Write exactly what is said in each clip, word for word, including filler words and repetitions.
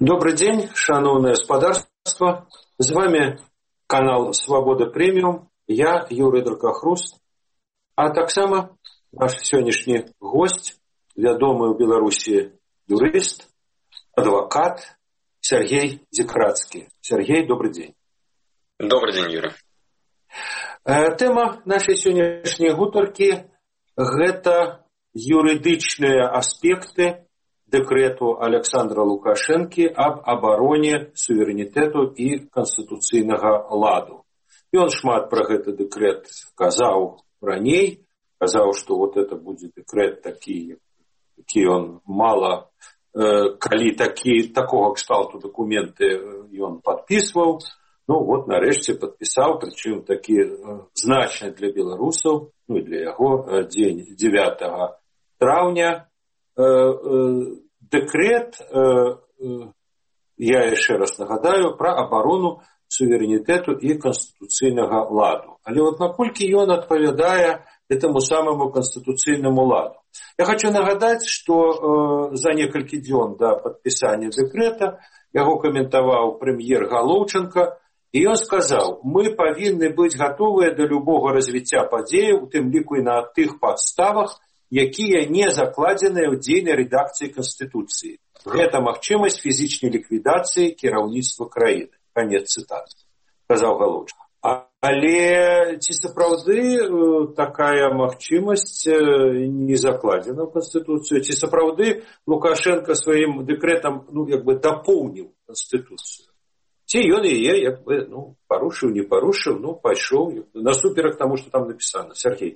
Добрый день, шановное господарство. С вами канал «Свобода премиум». Я, Юрий Дракохруст. А таксама наш сегодняшний гость, вядомый у Беларуси юрист, адвокат Сергей Зикрацкий. Сергей, добрый день. Добрый день, Юрий. Тема нашей сегодняшней гутаркі – гэта юридичные аспекты дэкрэту Александра Лукашэнкі аб абароне суверэнітэту і канстытуцыйнага ладу. Ён шмат пра гэты дэкрэт казаў раней, казаў, што вот это будзе дэкрэт такі, які ён мала, э, калі такі, такога кшталту дакументы ён падпісваў. Ну вот нарэшце падпісаў, прычым такі э, значны для беларусаў, ну і для яго э, дзень дзевятага траўня. Дэкрэт, я яшчэ раз нагадаю, пра абарону суверэнітэту і канстытуцыйнага ладу. Але вот наколькі ён адпавядае этому самому канстытуцыйнаму ладу. Я хочу нагадаць, што за некалькі дзён да падпісання дэкрэта яго каментаваў прэм'ер Галоўчанка, і ён сказаў: мы павінны быць гатовыя да любога развіцця падзеяў, у тым ліку і на тых падставах, якія не закладзеныя ў дзейнай рэдакцыі Канстытуцыі. Гэта магчымасць фізічнай ліквідацыі кіраўніцтва краіны. Канец цытаты, сказаў Галоўчанка. Але ці сапраўды такая магчымасць не закладзена ў Канстытуцыю? Ці сапраўды Лукашенко сваім дэкрэтам, ну, як бы дапоўніў Канстытуцыю? Ці ён яе, як бы, ну, парушыў, не парушыў, ну, пайшоў насуперак таму, што там напісана. Сергей.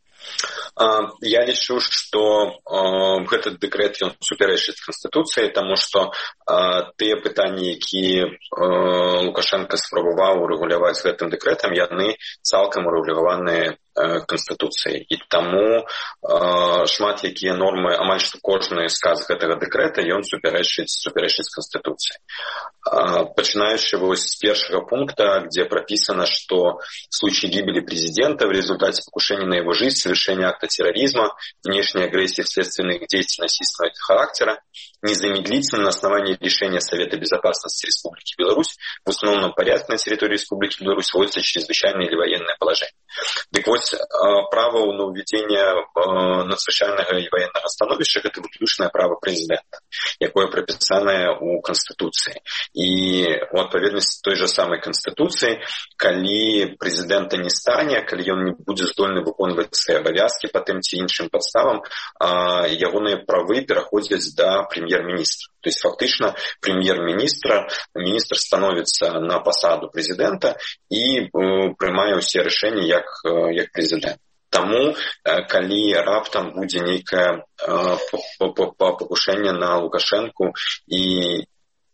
Я лічу, што э, гэты дэкрэт ён супярэчыць Канстытуцыі, таму што э, тыя пытанні, якія э, Лукашенко спрабаваў урэгуляваць гэтым дэкрэтам, яны цалкам урэгуляваныя Канстытуцыі. І таму э, шмат якія нормы, амаль што кожны сказ гэтага дэкрэта, ён супярэчыць супярэчыць Канстытуцыі. Э, пачынаючы вось з першага пункта, где прописано, что в случае гибели президента в результате покушения на его жизнь, совершения акта терроризма, внешней агрессии вследствие действий насильственного характера, незамедлительно на основании решения Совета Безопасности Республики Беларусь в установленном порядке на территории Республики Беларусь вводится чрезвычайное или военное положение. Так вот, право на уведение надзвычайного и военного становища – это выключное право президента, якое прописанное у Конституции. И у адпаведнасці той же самой Конституции, калі президента не стане, калі ён не будзе здольны выконваць свае абавязкі па тым ці іншым падставам, ягоныя правы пераходзяць да премьер-министра. То есть фактично премьер-министра, министр становится на посаду президента и э, прымае ўсе рашэнні як, э, як президент. Таму, э, калі раптам будзе нейкае э, покушэнне на Лукашенку і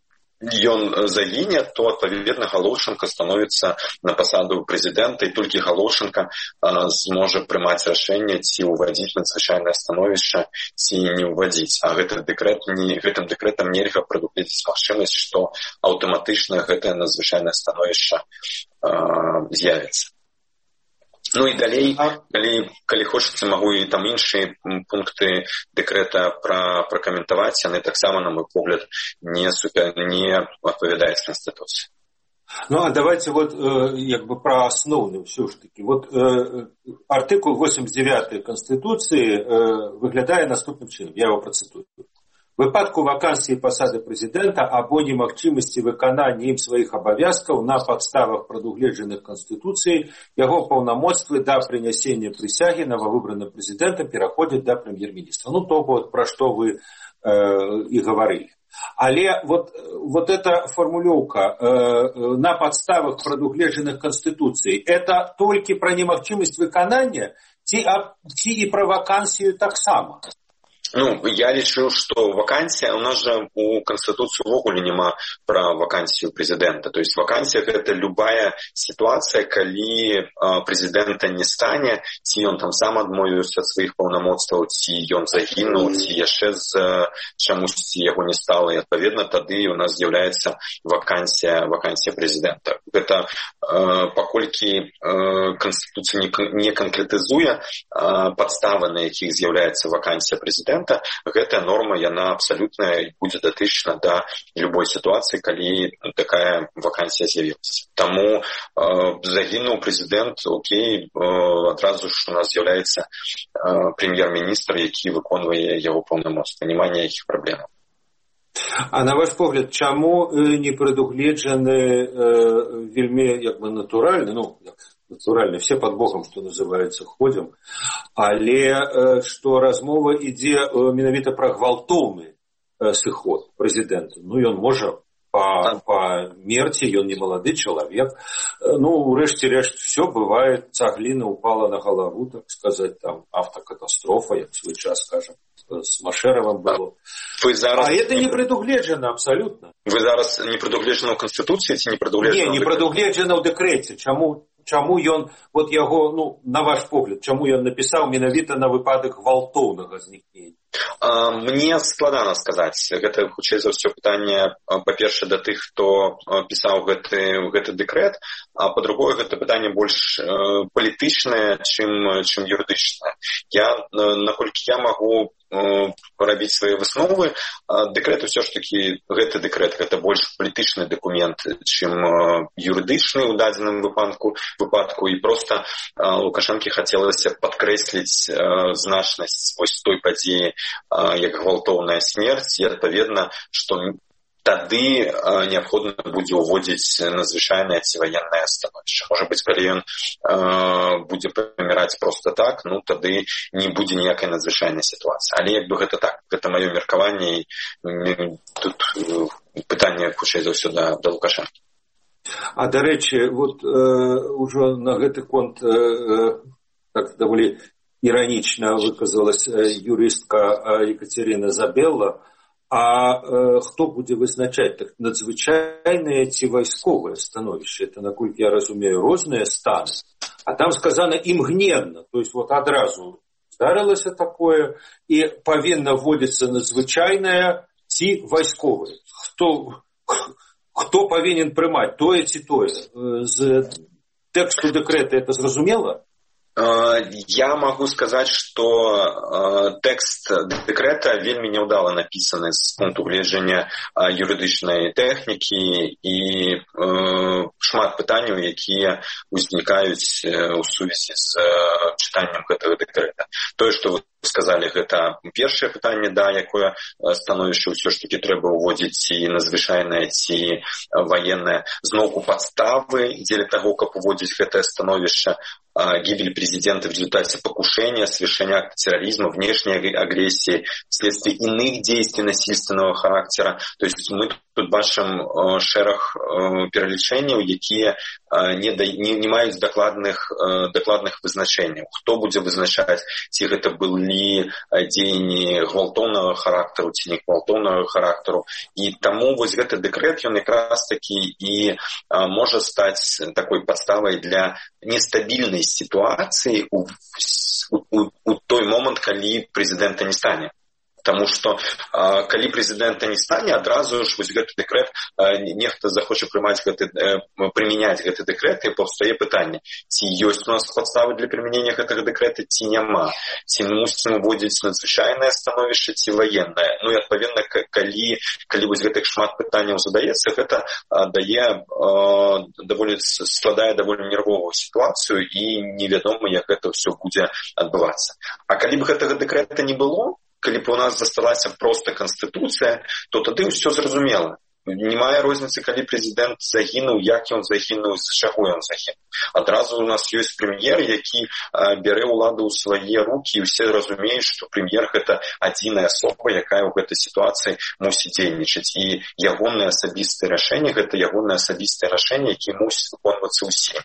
ён загіне, то, адпаведна, Галоўчанка становіцца на пасаду прэзідэнта, і толькі Галоўчанка зможа прымаць рашэнне, ці ўвадзіць надзвычайнае становішча, ці не ўвадзіць. А гэты дэкрэт, не, гэтым дэкрэтам нельга прадугледзець магчымасць, што аўтаматычна гэтае надзвычайнае становішча з'явіцца. Ну і далей, калі, калі хочаце, магу і там іншыя пункты дэкрэта пра, пракаментаваць, яны таксама, на мой погляд, не, супер, не адпавядаюць Конституцыі. Ну, а давайте вот э, як бы про основную все ж таки. Вот э, артикул восемьдесят девять Конституции э, выглядае наступным чином. Я его процитую. В выпадку вакансіі пасады прэзідэнта або немагчымасці выканання ім сваіх абавязкаў на падставах прадугледжаных Канстытуцыяй, яго паўнамоцтвы да прынясення прысягі нововыбраным прэзідэнтам пераходзяць да прэм'ер-міністра. Ну, то вот пра што вы э, і гаварылі. Але вот, вот эта формулёўка э, на падставах прадугледжаных Канстытуцыяй, это толькі пра немагчымасць выканання ці, ці і пра вакансію таксама? Ну, я лічу, што вакансія, у нас жа у Канстытуцыі ўвогуле няма пра вакансію прэзідэнта. То есть вакансія — гэта любая сітуацыя, калі прэзідэнта не стане, ці ён там сам адмовіўся ад сваіх паўнамоцтваў, ці ён загінуў, ці яшчэ з чамусьці яго не стала. І адпаведна тады у нас з'яўляецца вакансія, вакансія прэзідэнта. Гэта э, паколькі э, Канстытуцыя не, не канкрэтызуе э, падставы, на якіх з'яўляецца вакансія прэзідэнта, прэзідэнта, гэтая норма, яна абсалютна будзе датычна да любой сітуацыі, калі такая вакансія з'явілася. Таму э, загінуў прэзідэнт, окей, э, адразу ж у нас з'яўляецца э, прэм'ер-міністр, які выконвае яго паўнамоцтвы, няма ніякіх праблемаў. А на ваш погляд, чаму не прадугледжаны э, вельмі як бы натуральны, ну, натуральны, все под Богом, что называется, ходим, але э, што размова ідзе э, менавіта пра гвалтоўны э, сыход прэзідэнта. Ну, ён можа по, по мерці, ён не малады чалавек. Ну, урэшце рэшт, все бывает, цагліна упала на галаву, так сказать, там, автокатастрофа, як свой час, скажем, с Машеровым было. Зараз... А это не прадугледжана абсолютно. Вы зараз не прадугледжана ў Канстытуцыі ці не прадугледжана? Не, не прадугледжана ў дэкрэце. Чаму? Чаму ён, вот яго, ну, на ваш погляд, чаму ён напісаў менавіта на выпадак гвалтоўнага знікнення? Мне складана сказаць. Гэта, хутчэй за ўсё, пытанне, па-першае, да тых, хто пісаў гэты, гэты дэкрэт, а па-другое, гэта пытанне больш палітычнае, чым, чым юрыдычнае. Я, наколькі я магу рабіць свае высновы, дэкрэт усё ж такі, гэты дэкрэт, гэта больш палітычны дакумент, чым юрыдычны ў дадзеным выпадку, выпадку і проста Лукашэнкі хацелася падкрэсліць значнасць вось той падзеі, як гвалтоўная смерць, і адпаведна, што тады неабходна будзе ўводзіць надзвычайнае ці ваеннае становішча. Можа быць, калі ён э, будзе паміраць проста так, ну тады не будзе ніякай надзвычайнай сітуацыі. Але як бы гэта так, гэта маё меркаванне, і тут пытанне, хутчэй за ўсё, да, да Лукашэнкі. А, да рэчы, вот э, ужо на гэты конт э, так даволі іранічна выказалась юрыстка Екатерина Забелла. А э, хто будзе вызначаць так надзвычайнае ці вайсковае становішча? Это, наколькі я разумею, розныя станы. А там сказано імгненна, то есть вот адразу здарылася такое, і павінна вводзіцца надзвычайнае ці вайсковае. Хто, хто павінен прымаць тое ці тое? З тэксту дэкрэта это зразумела? Я могу сказать, что тэкст дэкрэта вельмі няўдала напісаны з пункту гледжання юрыдычнай тэхнікі і шмат пытанняў, якія ўзнікаюць у сувязі з чытаннем гэтага дэкрэта. Тое, што вы сказалі, гэта першае пытанне, да, якое становішча ўсё ж такі трэба ўводзіць ці надзвычайнае, ці ваеннае. Зноўку падставы дзеля таго, каб уводзіць гэтае становішча, гибель президента в результате покушения, совершения акта терроризма, внешней агрессии, вследствие иных действий насильственного характера. То есть мы тут бачым шэраг пералічэнняў, якія не, не, не маюць дакладных, дакладных вызначэнняў. Хто будзе вызначаць, ці гэта былі дзеянні гвалтоўнага характару, ці не гвалтоўнага характару. І таму вось гэты дэкрэт, ён якраз такі і можа стаць такой падставай для нестабільнай ситуации у, у, у той момент, калі прэзідэнта не стане. Таму што а, калі прэзідэнта не стане, адразу ж вось гэты дэкрэт, а, нехта захоча прымаць гэты, а, прымяняць гэты дэкрэт, і паўстае пытанне, ці ёсць у нас падставы для прымянення гэтага дэкрэта, ці няма, ці мы мусім уводзіць надзвычайнае становішча, ці ваеннае. Ну і адпаведна, калі, калі вось гэтых шмат пытанняў задаецца, гэта а, дае а, даволі, складае даволі нервовую сітуацыю, і невядома, як гэта ўсё будзе адбывацца. А калі б гэтага дэкрэта не было, калі б у нас засталася проста канстытуцыя, то тады ўсё зразумела. Не мае розніцы, калі прэзідэнт загінуў, як ён загінуў, з чаго ён загінуў. Адразу у нас ёсць прэм'ер, які а, бярэ ўладу ў свае рукі, і ўсе разумеюць, што прэм'ер — гэта адзіная асоба, якая ў гэтай сітуацыі мусіць дзейнічаць. І ягонае асабістае рашэнне — гэта ягонае асабістае рашэнне, які мусіць выконвацца ўсім.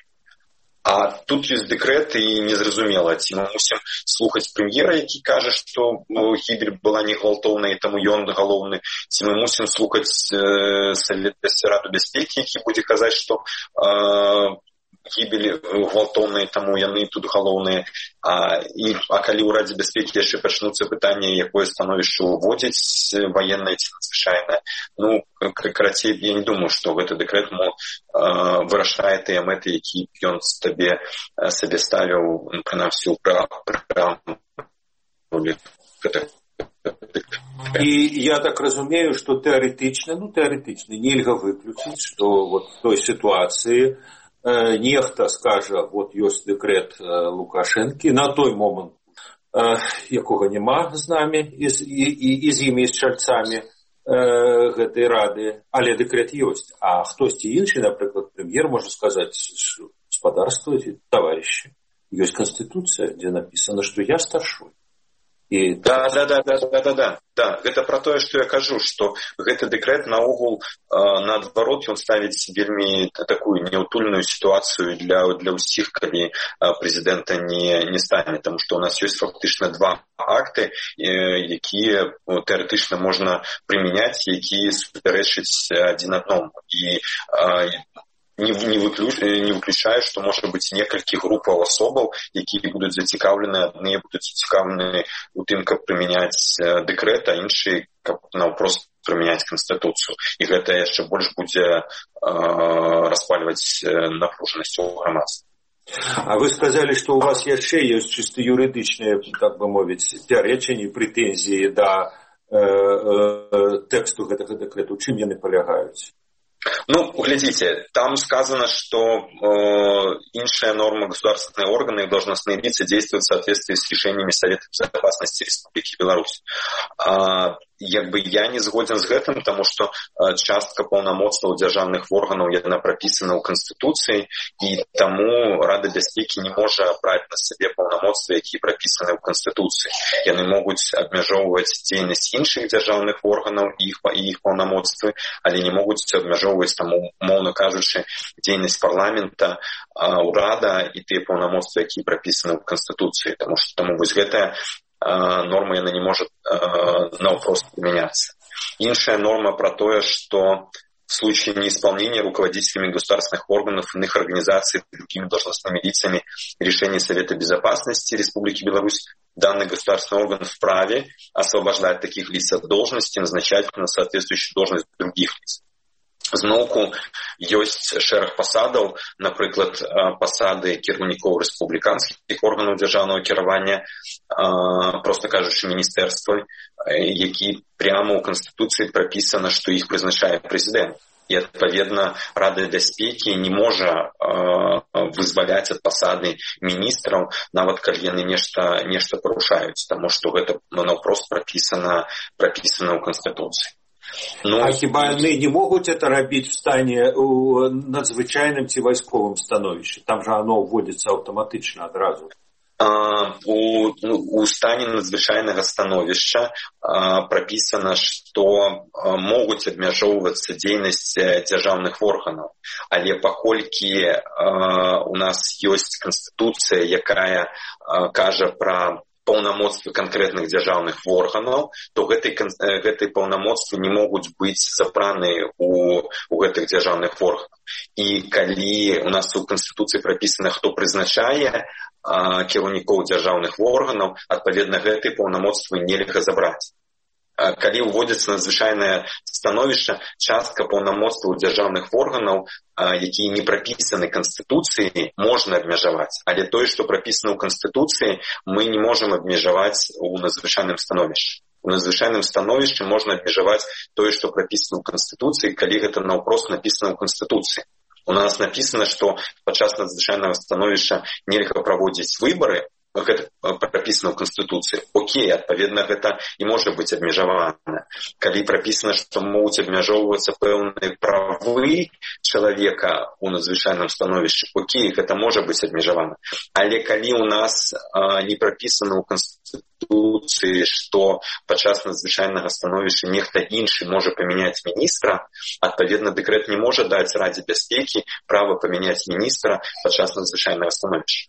А тут ёсць дэкрэт, і незразумела, ці мы мусім слухаць прэм'ера, які кажа, што ну, гібель была не гвалтоўная, і таму ён галоўны, ці мы мусім слухаць э, Савет Раду бяспекі, які будзе казаць, што э, гібелі гвалтоўныя, таму яны тут галоўныя. А, і, а калі ў Радзе бяспекі яшчэ пачнуцца пытанні, якое становішча ўводзіць, ваеннае ці надзвычайнае, ну, карацей, я не думаю, што гэты дэкрэт мо э, вырашае тыя мэты, які ён сабе, сабе ставіў, прынамсі, у праграму. І я так разумею, што тэарэтычна, ну тэарэтычна нельга выключыць, што вот в той сітуацыі э, нехта скажа, вот ёсць дэкрэт э, Лукашэнкі, на той момант, э, якога няма з намі і, і, і, і з імі, з чальцамі э, гэтай рады, але дэкрэт ёсць. А хтосьці іншы, напрыклад, прэм'ер можа сказаць, гаспадарствуйте, товарищи, ёсць Конституцыя, дзе напісана, што я старшой. І... Да, да, да, да, да, да, да, да. Гэта пра тое, што я кажу, што гэты дэкрэт наогул э, наадварот ён ставіць вельмі такую неўтульную сітуацыю для для ўсіх, калі э, прэзідэнта не не стане, таму што ў нас ёсць фактычна два акты, э, якія ну, тэарэтычна можна прымяняць, якія супярэчаць адзін аднаму. І э, Не, не, выключ, не выключаю, што можа быць некалькі групаў асобаў, якія будуць зацікаўлены, адныя будуць зацікаўлены у тым, каб прымяняць дэкрэт, а іншыя, каб наўпрост прымяняць Канстытуцыю. І гэта яшчэ больш будзе э, распальваць напружанасць у грамадстве. А вы сказалі, што ў вас яшчэ ёсць чыста юрыдычныя, так бы мовіць, пярэчанні, прэтэнзіі да э, э, тэксту гэтага дэкрэту. У чым яны палягаюць? Ну, глядите, там сказано, что э, иншая норма государственные органы и должностные лица действуют в соответствии с решениями Совета Безопасности Республики Беларусь. А, як бы я не згоден з гэтым, потому что э, частка паўнамоцтваў дзяржаўных органаў яна прапісана ў Канстытуцыі, і таму Рада бяспекі не можа браць на сабе паўнамоцтвы, якія прапісаны ў Канстытуцыі. Яны могуць абмяжоўваць дзейнасць іншых дзяржаўных органаў і іх, і іх паўнамоцтвы, але не могуць абмяжоўваць, там, умоўна кажучы, дзейнасць парламента, э, урада і тыя паўнамоцтвы, якія прапісаны ў Канстытуцыі. Таму што таму вось гэтая норма яна не может э, наўпрост применяться. Иншая норма про то, что в случае неисполнения руководителями государственных органов, иных организаций, другими должностными лицами решений Совета Безопасности Республики Беларусь, данный государственный орган вправе освобождать таких лиц от должности, назначать на соответствующую должность других лиц. Зноўку ёсць шэраг пасадаў, напрыклад, пасады кіраўнікоў рэспубліканскіх органаў дзяржаўнага кіравання, проста кажучы, міністэрствы, які прямо ў Канстытуцыі прапісана, што іх прызначае прэзідэнт. І, адпаведна, Рада бяспекі не можа вызваляць ад пасады міністраў, нават калі яны нешта, нешта парушаюць, таму што гэта наўпрост прапісана, прапісана ў Канстытуцыі. Ну, а хіба яны не могуць это рабіць в стане у надзвычайным ці вайсковым становішчы? Там же оно вводится аўтаматычна адразу. А, у, у стане надзвычайнага становішча а, прапісана, што а, могуць абмяжоўвацца дзейнасць дзяржаўных органаў, але паколькі а, у нас ёсць Канстытуцыя, якая а, кажа пра паўнамоцтвы канкрэтных дзяржаўных органаў, то гэтай, гэтай паўнамоцтвы не могуць быць забраны у, у гэтых дзяржаўных органах. І калі у нас у Канстытуцыі прапісана, хто прызначае а, кіраўнікоў дзяржаўных органаў, адпаведна гэтай паўнамоцтвы нельга забраць. Калі ўводзіцца надзвычайнае становішча, частка паўнамоцтваў дзяржаўных органаў, якія не прапісаны Канстытуцыяй, можна абмежаваць. Але тое, што прапісана ў Канстытуцыі, мы не можам абмежаваць у надзвычайным становішчы. У надзвычайным становішчы можна абмежаваць тое, што прапісана ў Канстытуцыі, калі гэта наўпрост напісана ў Канстытуцыі. У нас напісана, што падчас надзвычайнага становішча нельга праводзіць выбары, гэта прапісана ў Канстытуцыі. Окей, адпаведна, гэта і можа быць абмежавана. Калі прапісана, што могуць абмяжоўвацца пэўныя правы чалавека ў надзвычайным становішчы, окей, гэта можа быць абмежавана. Але калі ў нас а, не прапісана ў Канстытуцыі, што падчас надзвычайнага становішча нехта іншы можа памяняць міністра, адпаведна, дэкрэт не можа даць Радзе бяспекі права памяняць міністра падчас надзвычайнага становішча.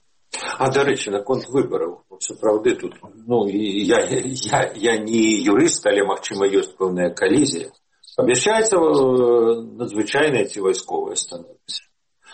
А, дарэчы, наконт выбараў, сапраўды тут, ну, я, я, я не юрыст, але, магчыма, ёсць пэўная калізія. Абяшчаецца надзвычайнае ці вайсковае становішча.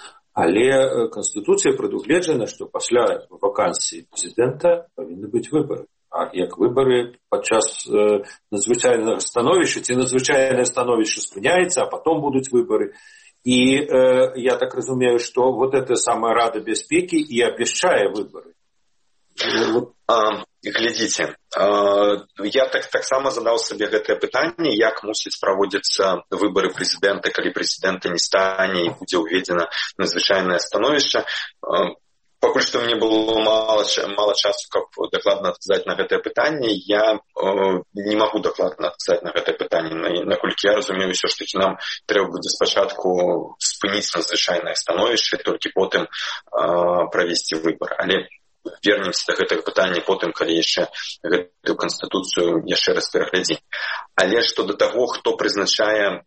Але Канстытуцыя прадугледжана, што пасля вакансіі прэзідэнта павінны быць выбары. А як выбары падчас э, надзвычайнага становішча, ці надзвычайнае становішча спыняецца, а потом будуць выбары. И э, я так разумею, что вот эта самая Рада бяспекі и обещает выборы. А, глядзіце, я так таксама задаў сабе гэтае пытанне, як мусіць праводзіцца выбары прэзідэнта, калі прэзідэнта не стане і будзе ўведзена надзвычайнае становішча. Пакуль што мне было мала, мала часу, каб дакладна адказаць на гэтае пытанне, я не магу дакладна адказаць на гэтае пытанне. Наколькі я разумею, ўсё ж такі нам трэба будзе спачатку спыніць надзвычайнае становішча, толькі потым правесці выбары. Але вернемся да гэтага пытання потым, калі яшчэ гэтую канстытуцыю яшчэ раз пераглядзім. Але што да таго, хто прызначае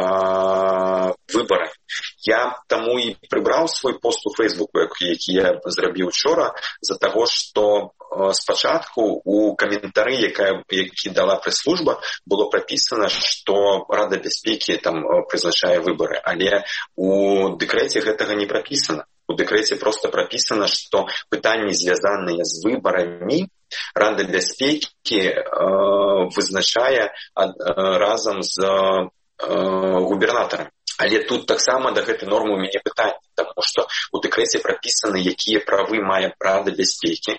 выбары, я таму і прыбраў свой пост у Фейсбуку, які я зрабіў учора, з-за таго, што спачатку у каментары, які дала прэс-служба, было прапісана, што Рада бяспекі там прызначае выбары, але у дэкрэце гэтага не прапісана. У дэкрэце проста прапісана, што пытанні, звязаныя з выбарамі, Рада бяспекі э, вызначае ад, э, разам з э, губернатарам. Але тут таксама да гэтай нормы ў мяне пытанне, таму што у дэкрэце прапісаны, якія правы мае Рада бяспекі,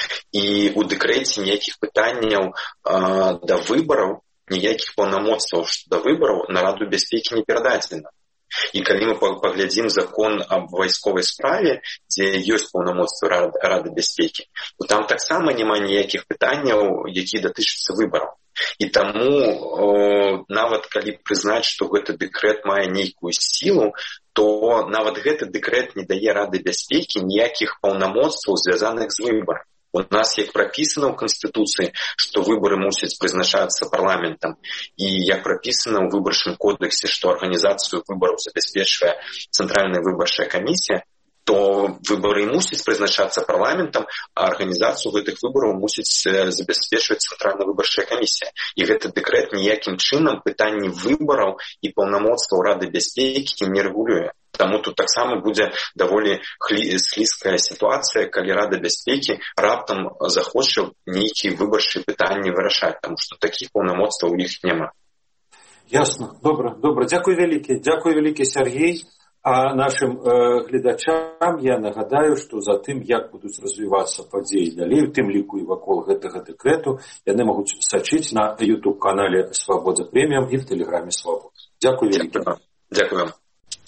і у дэкрэце ніякіх пытанняў э, да выбараў, ніякіх паўнамоцтваў да выбараў на Раду бяспекі не перададзена. І калі мы паглядзім закон аб вайсковай справе, дзе ёсць паўнамоцтвы Рады, Рады бяспекі, то там таксама няма ніякіх пытанняў, якія датычацца выбараў. І таму о, нават калі прызнаць, што гэты дэкрэт мае нейкую сілу, то нават гэты дэкрэт не дае Рады бяспекі ніякіх паўнамоцтваў, звязаных з выбарам. У нас, як прапісана ў Канстытуцыі, што выбары мусяць прызначацца парламентам, і як прапісана ў выбарчым кодексе, што арганізацыю выбараў забяспечвае Цэнтральная выбарчая камісія, то выбары мусяць прызначацца парламентам, а арганізацыю гэтых выбараў мусіць забяспечваць Цэнтральная выбарчая камісія. І гэты дэкрэт ніякім чынам пытанні выбараў і паўнамоцтваў Рады бяспекі не рэгулюе. Таму тут таксама будзе даволі слізкая сітуацыя, калі Рада бяспекі раптам захоча нейкія выбарчыя пытанні вырашаць, таму што такіх паўнамоцтваў у іх няма. Ясна. Добра, добра. Дзякуй вялікі. Дзякуй вялікі, Сергей. А нашым э, гледачам я нагадаю, што за тым, як будуць развівацца падзеі далей, у тым ліку і вакол гэтага дэкрэту, яны могуць сачыць на YouTube-канале «Свабода Прэміум» і в тэлеграме «Свабода». Дзякуй вялікі. Дзякуй вам.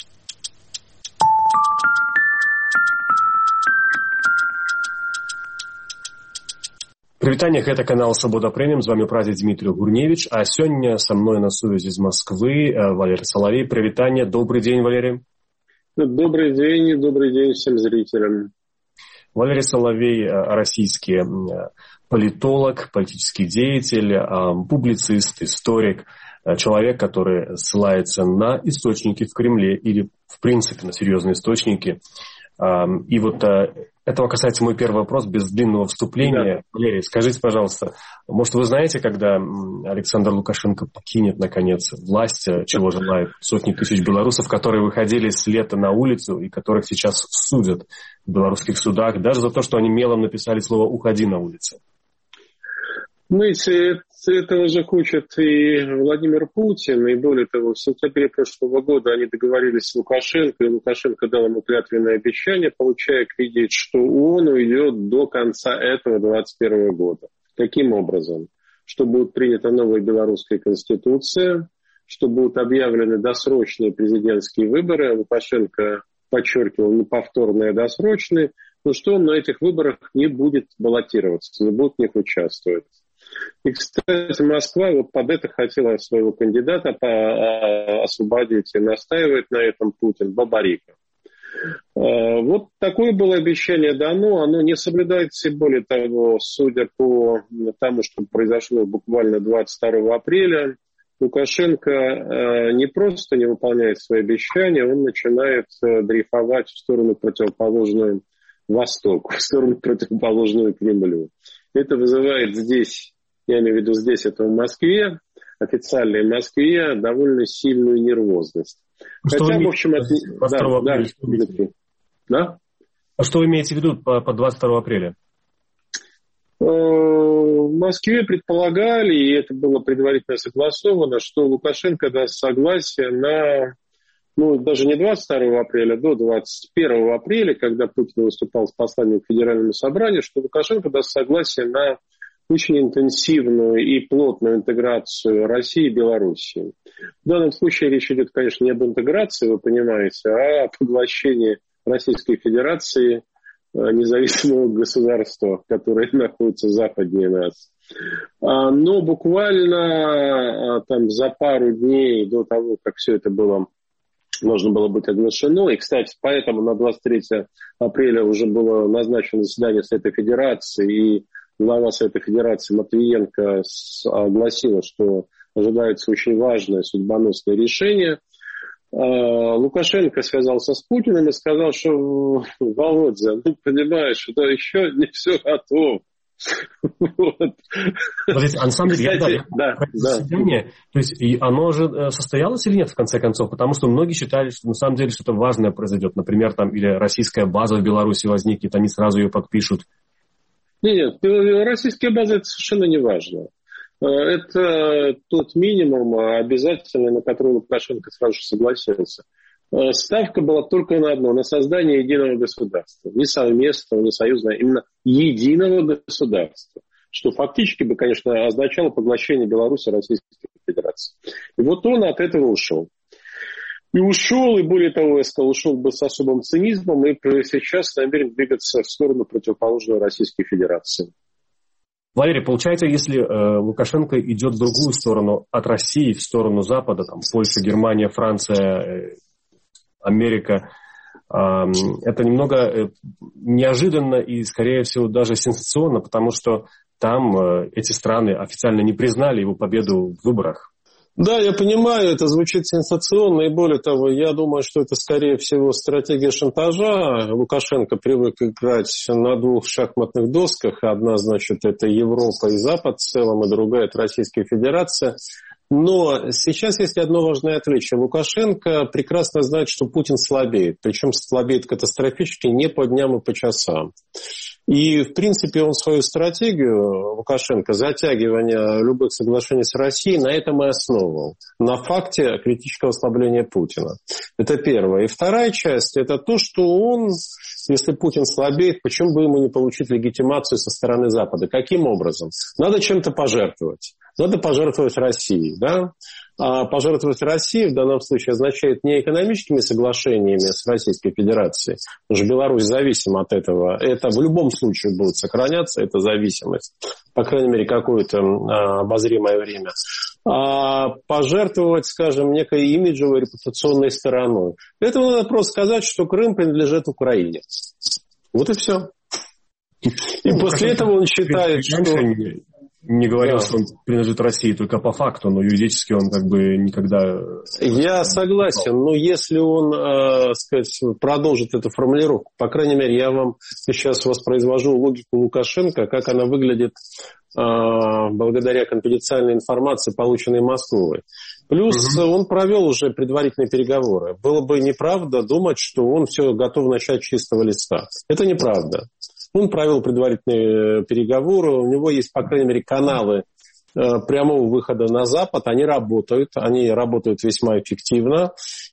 Прывітанне, гэта канал «Свабода Прэміум», з вами прадзе Дмітрий Гурневич, а сёння са мной на сувязі з Москвы Валерий Соловей. Прывітанне, добрый день, Валерий. Добрый день, добрый день всем зрителям. Валерий Соловей, российский политолог, политический деятель, публицист, историк, человек, который ссылается на источники в Кремле или, в принципе, на серьезные источники. И вот этого касается мой первый вопрос, без длинного вступления. Да. Валерий, скажите, пожалуйста, может, вы знаете, когда Александр Лукашенко покинет, наконец, власть, чего желают сотни тысяч белорусов, которые выходили с лета на улицу и которых сейчас судят в белорусских судах, даже за то, что они мелом написали слово «уходи» на улице? Знаете, этого же хочет и Владимир Путин, и более того, в сентябре прошлого года они договорились с Лукашенко, и Лукашенко дал ему клятвенное обещание, получая кредит, что он уйдет до конца этого двадцать первого года. Таким образом, что будет принята новая белорусская конституция, что будут объявлены досрочные президентские выборы, Лукашенко подчеркивал неповторные досрочные, но что он на этих выборах не будет баллотироваться, не будет в них участвовать. И, кстати, Москва вот под это хотела своего кандидата освободить и настаивает на этом Путин, Бабарика. Вот такое было обещание дано, оно не соблюдается, и более того, судя по тому, что произошло буквально двадцать второго апреля, Лукашенко не просто не выполняет свои обещания, он начинает дрейфовать в сторону противоположную Востоку, в сторону противоположную Кремлю. Это вызывает здесь, я имею в виду здесь, это в Москве, официальной Москве, довольно сильную нервозность. Что Хотя, вы в общем, это... Да, да, да? А что вы имеете в виду по, по двадцать второго апреля? В Москве предполагали, и это было предварительно согласовано, что Лукашенко даст согласие на, ну, даже не двадцать второго апреля, до двадцать первого апреля, когда Путин выступал с посланием к Федеральному собранию, что Лукашенко даст согласие на очень интенсивную и плотную интеграцию России и Белоруссии. В данном случае речь идет, конечно, не об интеграции, вы понимаете, а о поглощении Российской Федерации независимого государства, которое находится западнее нас. Но буквально там за пару дней до того, как все это было, должно было быть оглашено, и, кстати, поэтому на двадцать третьего апреля уже было назначено заседание Совета Федерации, и глава Совета Федерации Матвиенко огласила, что ожидается очень важное судьбоносное решение. Лукашенко связался с Путиным и сказал, что Володя, ну понимаешь, что еще не все готово. Вот. Подождите, а на самом деле, Кстати, я, да, да, заседание, да. То есть и оно же состоялось или нет в конце концов? Потому что многие считали, что на самом деле что-то важное произойдет. Например, там или российская база в Беларуси возникнет, они сразу ее подпишут. Нет, нет, российская база это совершенно не важно. Это тот минимум обязательный, на который Лукашенко сразу же согласился. Ставка была только на одно, на создание единого государства. Не совместного, не союзного, именно единого государства. Что фактически бы, конечно, означало поглощение Беларуси Российской Федерации. И вот он от этого ушел. И ушел, и более того, я сказал, ушел бы с особым цинизмом, и сейчас намерен двигаться в сторону противоположной Российской Федерации. Валерий, получается, если э, Лукашенко идет в другую сторону, от России в сторону Запада, там, Польша, Германия, Франция, э, Америка, э, это немного э, неожиданно и, скорее всего, даже сенсационно, потому что там э, эти страны официально не признали его победу в выборах. Да, я понимаю, это звучит сенсационно, и более того, я думаю, что это, скорее всего, стратегия шантажа. Лукашенко привык играть на двух шахматных досках. Одна, значит, это Европа и Запад в целом, и другая – это Российская Федерация. Но сейчас есть одно важное отличие. Лукашенко прекрасно знает, что Путин слабеет, причем слабеет катастрофически не по дням и по часам. И, в принципе, он свою стратегию, Лукашенко, затягивания любых соглашений с Россией на этом и основывал. На факте критического ослабления Путина. Это первое. И вторая часть – это то, что он, если Путин слабеет, почему бы ему не получить легитимацию со стороны Запада? Каким образом? Надо чем-то пожертвовать. Надо пожертвовать Россией, да? А пожертвовать Россией в данном случае означает не экономическими соглашениями с Российской Федерацией, потому что Беларусь зависима от этого. Это в любом случае будет сохраняться, эта зависимость, по крайней мере, какое-то а, обозримое время. А пожертвовать, скажем, некой имиджевой репутационной стороной. Для этого надо просто сказать, что Крым принадлежит Украине. Вот и все. И ну, после этого он считает, что... Не говорил, да. что он принадлежит России только по факту, но юридически он как бы никогда... Я согласен, но если он, э, сказать, продолжит эту формулировку, по крайней мере, я вам сейчас воспроизвожу логику Лукашенко, как она выглядит э, благодаря конфиденциальной информации, полученной Москвой. Плюс угу. он провел уже предварительные переговоры. Было бы неправда думать, что он все готов начать с чистого листа. Это неправда. Он провел предварительные переговоры, у него есть, по крайней мере, каналы э, прямого выхода на Запад, они работают, они работают весьма эффективно,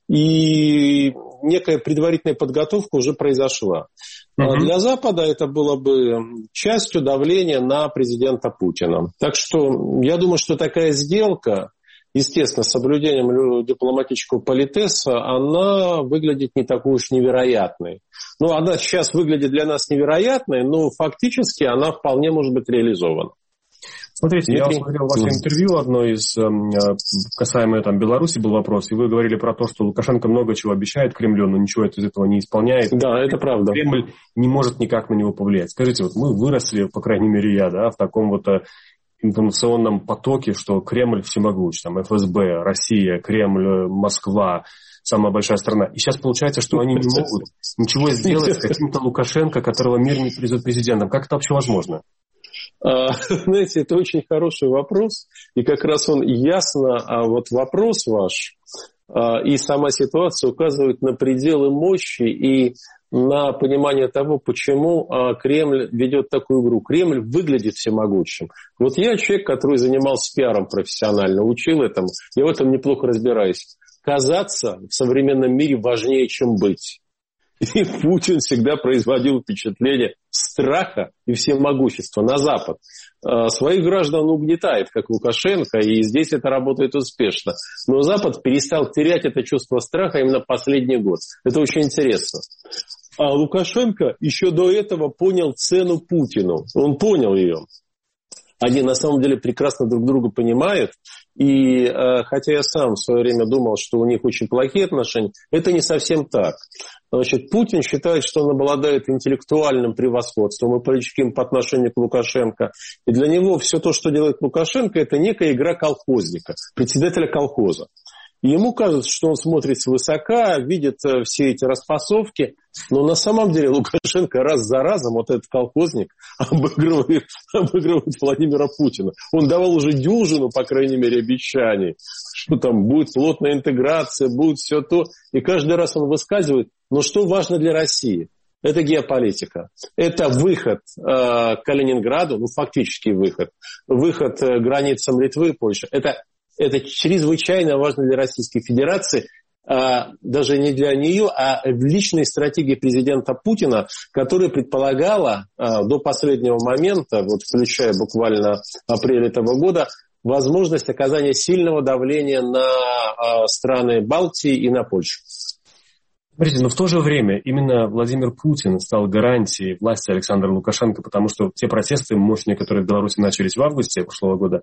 и некая предварительная подготовка уже произошла. Mm-hmm. Для Запада это было бы частью давления на президента Путина. Так что я думаю, что такая сделка, естественно, с соблюдением дипломатического политеса, она выглядит не такой уж невероятной. Ну, она сейчас выглядит для нас невероятной, но фактически она вполне может быть реализована. Смотрите, Дмитрий? Я смотрел ваше интервью, одно из, касаемо там, Беларуси был вопрос, и вы говорили про то, что Лукашенко много чего обещает Кремлю, но ничего из этого не исполняет. Да, это правда. Кремль не может никак на него повлиять. Скажите, вот мы выросли, по крайней мере я, да, в таком вот информационном потоке, что Кремль всемогущ, там эф эс бэ, Россия, Кремль, Москва, самая большая страна. И сейчас получается, что они не могут ничего сделать с каким-то Лукашенко, которого мир не признает президентом. Как это вообще возможно? А, знаете, это очень хороший вопрос, и как раз он ясно, а вот вопрос ваш а, и сама ситуация указывают на пределы мощи и на понимание того, почему а, Кремль ведет такую игру. Кремль выглядит всемогущим. Вот я человек, который занимался пиаром профессионально, учил этому, я в этом неплохо разбираюсь. Казаться в современном мире важнее, чем быть. И Путин всегда производил впечатление страха и всемогущества на Запад. Своих граждан угнетает, как Лукашенко, и здесь это работает успешно. Но Запад перестал терять это чувство страха именно последний год. Это очень интересно. А Лукашенко еще до этого понял цену Путину. Он понял ее. Они на самом деле прекрасно друг друга понимают. И э, хотя я сам в свое время думал, что у них очень плохие отношения, это не совсем так. Значит, Путин считает, что он обладает интеллектуальным превосходством и политическим по отношению к Лукашенко. И для него все то, что делает Лукашенко, это некая игра колхозника, председателя колхоза. И ему кажется, что он смотрит свысока, видит все эти распасовки, но на самом деле Лукашенко раз за разом, вот этот колхозник, обыгрывает, обыгрывает Владимира Путина. Он давал уже дюжину, по крайней мере, обещаний, что там будет плотная интеграция, будет все то. И каждый раз он высказывает, но что важно для России? Это геополитика. Это выход э, к Калининграду, ну фактически выход, выход к границам Литвы и Польши. Это Это чрезвычайно важно для Российской Федерации, а, даже не для нее, а в личной стратегии президента Путина, которая предполагала а, до последнего момента, вот включая буквально апрель этого года, возможность оказания сильного давления на а, страны Балтии и на Польшу. Смотрите, но в то же время именно Владимир Путин стал гарантией власти Александра Лукашенко, потому что те протесты мощные, которые в Беларуси начались в августе прошлого года,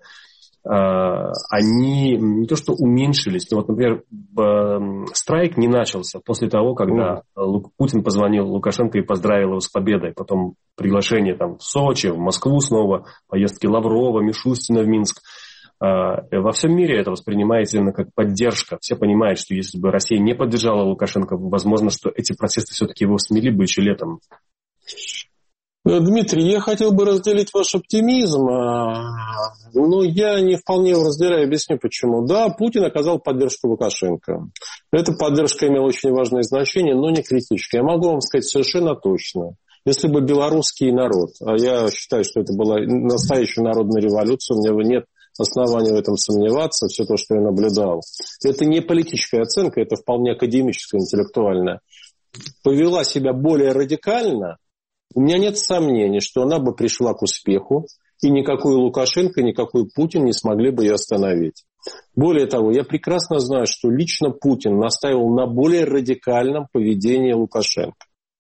они не то что уменьшились, но вот, например, страйк не начался после того, когда mm. Путин позвонил Лукашенко и поздравил его с победой. Потом приглашение там, в Сочи, в Москву снова, поездки Лаврова, Мишустина в Минск. Во всем мире это воспринимается именно как поддержка. Все понимают, что если бы Россия не поддержала Лукашенко, возможно, что эти протесты все-таки его смели бы еще летом. Дмитрий, я хотел бы разделить ваш оптимизм, но я не вполне его разделяю, объясню почему. Да, Путин оказал поддержку Лукашенко. Эта поддержка имела очень важное значение, но не критическое. Я могу вам сказать совершенно точно. Если бы белорусский народ, а я считаю, что это была настоящая народная революция, у меня нет оснований в этом сомневаться, все то, что я наблюдал. Это не политическая оценка, это вполне академическая, интеллектуальная. Повела себя более радикально, у меня нет сомнений, что она бы пришла к успеху, и никакой Лукашенко, никакой Путин не смогли бы ее остановить. Более того, я прекрасно знаю, что лично Путин настаивал на более радикальном поведении Лукашенко.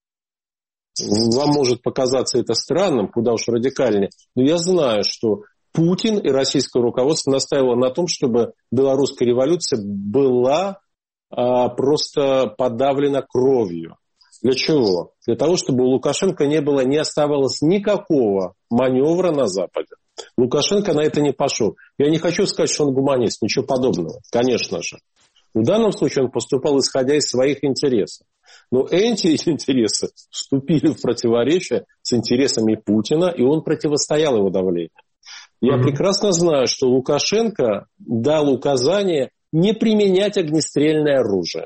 Вам может показаться это странным, куда уж радикальнее, но я знаю, что Путин и российское руководство настаивало на том, чтобы белорусская революция была а, просто подавлена кровью. Для чего? Для того, чтобы у Лукашенко не было, не оставалось никакого маневра на Западе. Лукашенко на это не пошел. Я не хочу сказать, что он гуманист, ничего подобного, конечно же. В данном случае он поступал исходя из своих интересов. Но эти интересы вступили в противоречие с интересами Путина, и он противостоял его давлению. Я mm-hmm. прекрасно знаю, что Лукашенко дал указание не применять огнестрельное оружие.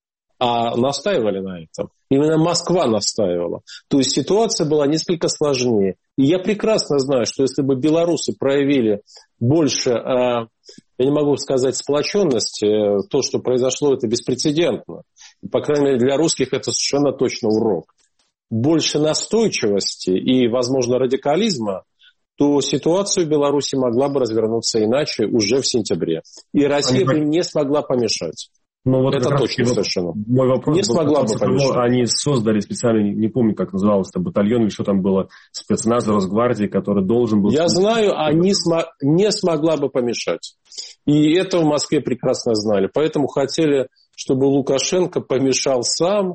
А настаивали на этом. Именно Москва настаивала. То есть ситуация была несколько сложнее. И я прекрасно знаю, что если бы белорусы проявили больше, я не могу сказать сплоченности, то, что произошло, это беспрецедентно. По крайней мере, для русских это совершенно точно урок. Больше настойчивости и, возможно, радикализма, то ситуация в Беларуси могла бы развернуться иначе уже в сентябре. И Россия бы не смогла помешать. Ну, вот это точно его, совершенно. Мой вопрос не был, смогла бы помешать. Они создали специальный, не помню, как назывался, это батальон или что там было, спецназ Росгвардии, который должен был... Я знаю, они см... не смогла бы помешать. И это в Москве прекрасно знали. Поэтому хотели, чтобы Лукашенко помешал сам,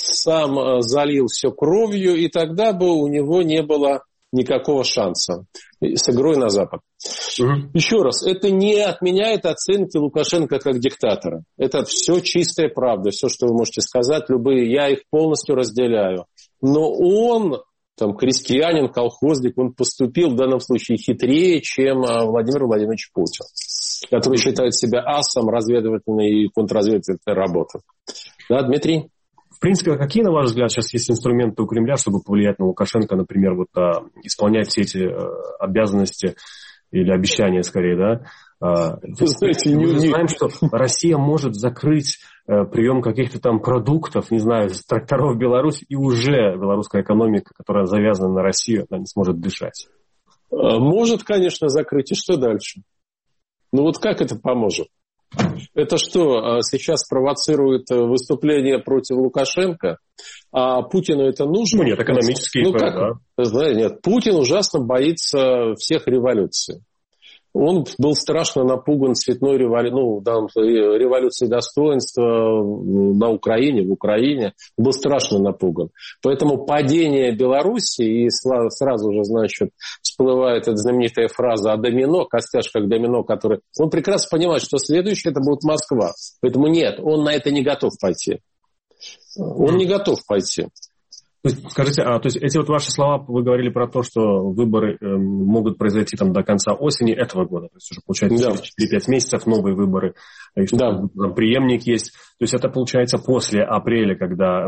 сам залил все кровью, и тогда бы у него не было никакого шанса с игрой на Запад. Угу. Еще раз, это не отменяет оценки Лукашенко как диктатора. Это все чистая правда, все, что вы можете сказать, любые, я их полностью разделяю. Но он, там, крестьянин, колхозник, он поступил в данном случае хитрее, чем Владимир Владимирович Путин, который считает себя асом разведывательной и контрразведывательной работы. Да, Дмитрий? В принципе, какие, на ваш взгляд, сейчас есть инструменты у Кремля, чтобы повлиять на Лукашенко, например, вот, а, исполнять все эти а, обязанности или обещания, скорее, да? А, Вы знаете, мы не... знаем, что Россия может закрыть прием каких-то там продуктов, не знаю, из тракторов в Беларусь, и уже белорусская экономика, которая завязана на Россию, она не сможет дышать. Может, конечно, закрыть. И что дальше? Ну вот как это поможет? Это что, сейчас провоцирует выступление против Лукашенко? А Путину это нужно? Ну нет, экономические. Ну как? Да. Нет, Путин ужасно боится всех революций. Он был страшно напуган цветной револю... ну, да, революцией достоинства на Украине, в Украине. Он был страшно напуган. Поэтому падение Беларуси, и сразу же, значит, всплывает эта знаменитая фраза о домино, костяшках домино, который... Он прекрасно понимает, что следующее это будет Москва. Поэтому нет, он на это не готов пойти. Он не готов пойти. То есть, скажите, а то есть эти вот ваши слова, вы говорили про то, что выборы э, могут произойти там до конца осени этого года, то есть уже получается да. четыре-пять месяцев новые выборы, и что да. там преемник есть. То есть это получается после апреля, когда,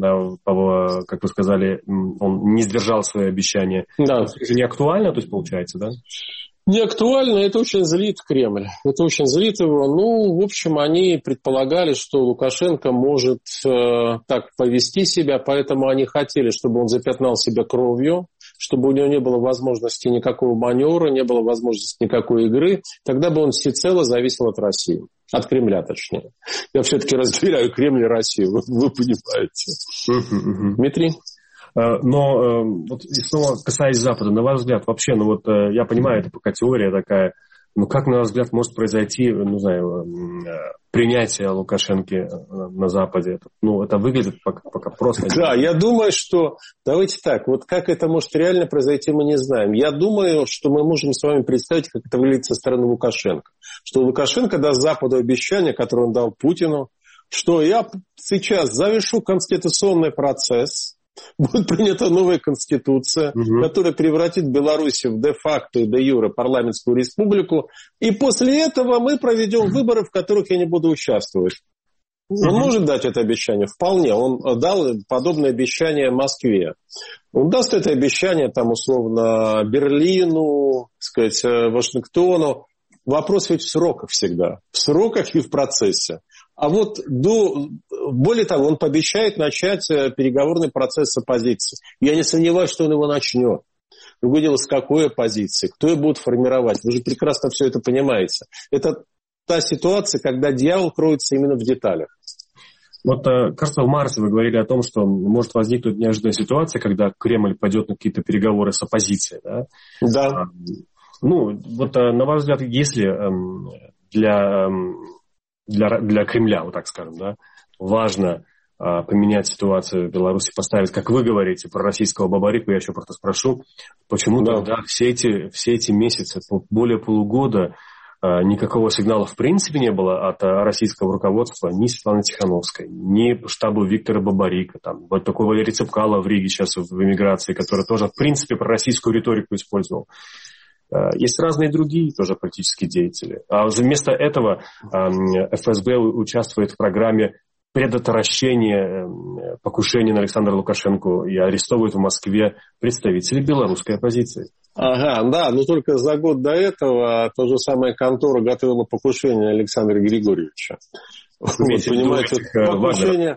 э, как вы сказали, он не сдержал свои обещания. Да. Это уже не актуально, то есть получается, да? Не актуально, это очень злит Кремль. Это очень злит его. Ну, в общем, они предполагали, что Лукашенко может э, так повести себя, поэтому они хотели, чтобы он запятнал себя кровью, чтобы у него не было возможности никакого маневра, не было возможности никакой игры. Тогда бы он всецело зависел от России. От Кремля, точнее. Я все-таки разделяю Кремль и Россию, вы, вы понимаете. Дмитрий? Но вот и снова касаясь Запада, на ваш взгляд, вообще, ну вот я понимаю, это пока теория такая, но как, на ваш взгляд, может произойти, ну, знаю, принятие Лукашенко на Западе? Ну, это выглядит пока, пока просто. Да, я думаю, что, давайте так, вот как это может реально произойти, мы не знаем. Я думаю, что мы можем с вами представить, как это выглядит со стороны Лукашенко. Что Лукашенко даст Западу обещание, которое он дал Путину, что я сейчас завершу конституционный процесс, будет принята новая конституция, угу. которая превратит Беларусь в де-факто и де-юре парламентскую республику. И после этого мы проведем выборы, в которых я не буду участвовать. Угу. Он может дать это обещание? Вполне. Он дал подобное обещание Москве. Он даст это обещание, там, условно, Берлину, так сказать, Вашингтону. Вопрос ведь в сроках всегда. В сроках и в процессе. А вот до, более того, он пообещает начать переговорный процесс с оппозицией. Я не сомневаюсь, что он его начнет. Другое дело, с какой оппозиции, кто ее будет формировать. Вы же прекрасно все это понимаете. Это та ситуация, когда дьявол кроется именно в деталях. Вот, кажется, в марте вы говорили о том, что может возникнуть неожиданная ситуация, когда Кремль пойдет на какие-то переговоры с оппозицией. Да. Да. Ну, вот на ваш взгляд, если для... Для, для Кремля, вот так скажем, да, важно а, поменять ситуацию в Беларуси, поставить, как вы говорите, про российского бабарику, я еще просто спрошу, почему да. тогда все эти, все эти месяцы, более полугода, а, никакого сигнала в принципе не было от а, российского руководства, ни Светланы Тихановской, ни штаба Виктора Бабарика, там, вот такой Валерий Цепкало в Риге сейчас в эмиграции, который тоже, в принципе, про российскую риторику использовал. Есть разные другие тоже политические деятели. А вместо этого эф эс бэ участвует в программе предотвращения покушения на Александра Лукашенко и арестовывает в Москве представителей белорусской оппозиции. Ага, да, но только за год до этого та же самая контора готовила покушение Александра Григорьевича. Вот, понимаете, покушение...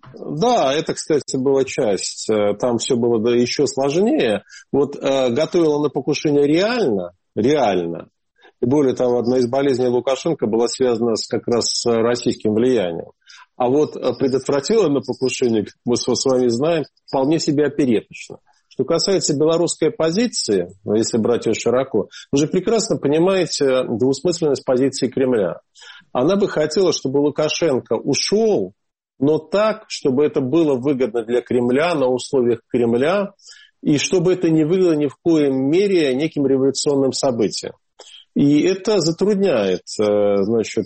Да, это, кстати, была часть. Там все было да, еще сложнее. Вот э, готовила на покушение реально, реально. И более того, одна из болезней Лукашенко была связана с, как раз с российским влиянием. А вот предотвратила на покушение, как мы с вами знаем, вполне себе опереточно. Что касается белорусской оппозиции, если брать ее широко, вы же прекрасно понимаете двусмысленность позиции Кремля. Она бы хотела, чтобы Лукашенко ушел, но так, чтобы это было выгодно для Кремля, на условиях Кремля, и чтобы это не выглядело ни в коем мере неким революционным событием. И это затрудняет, значит,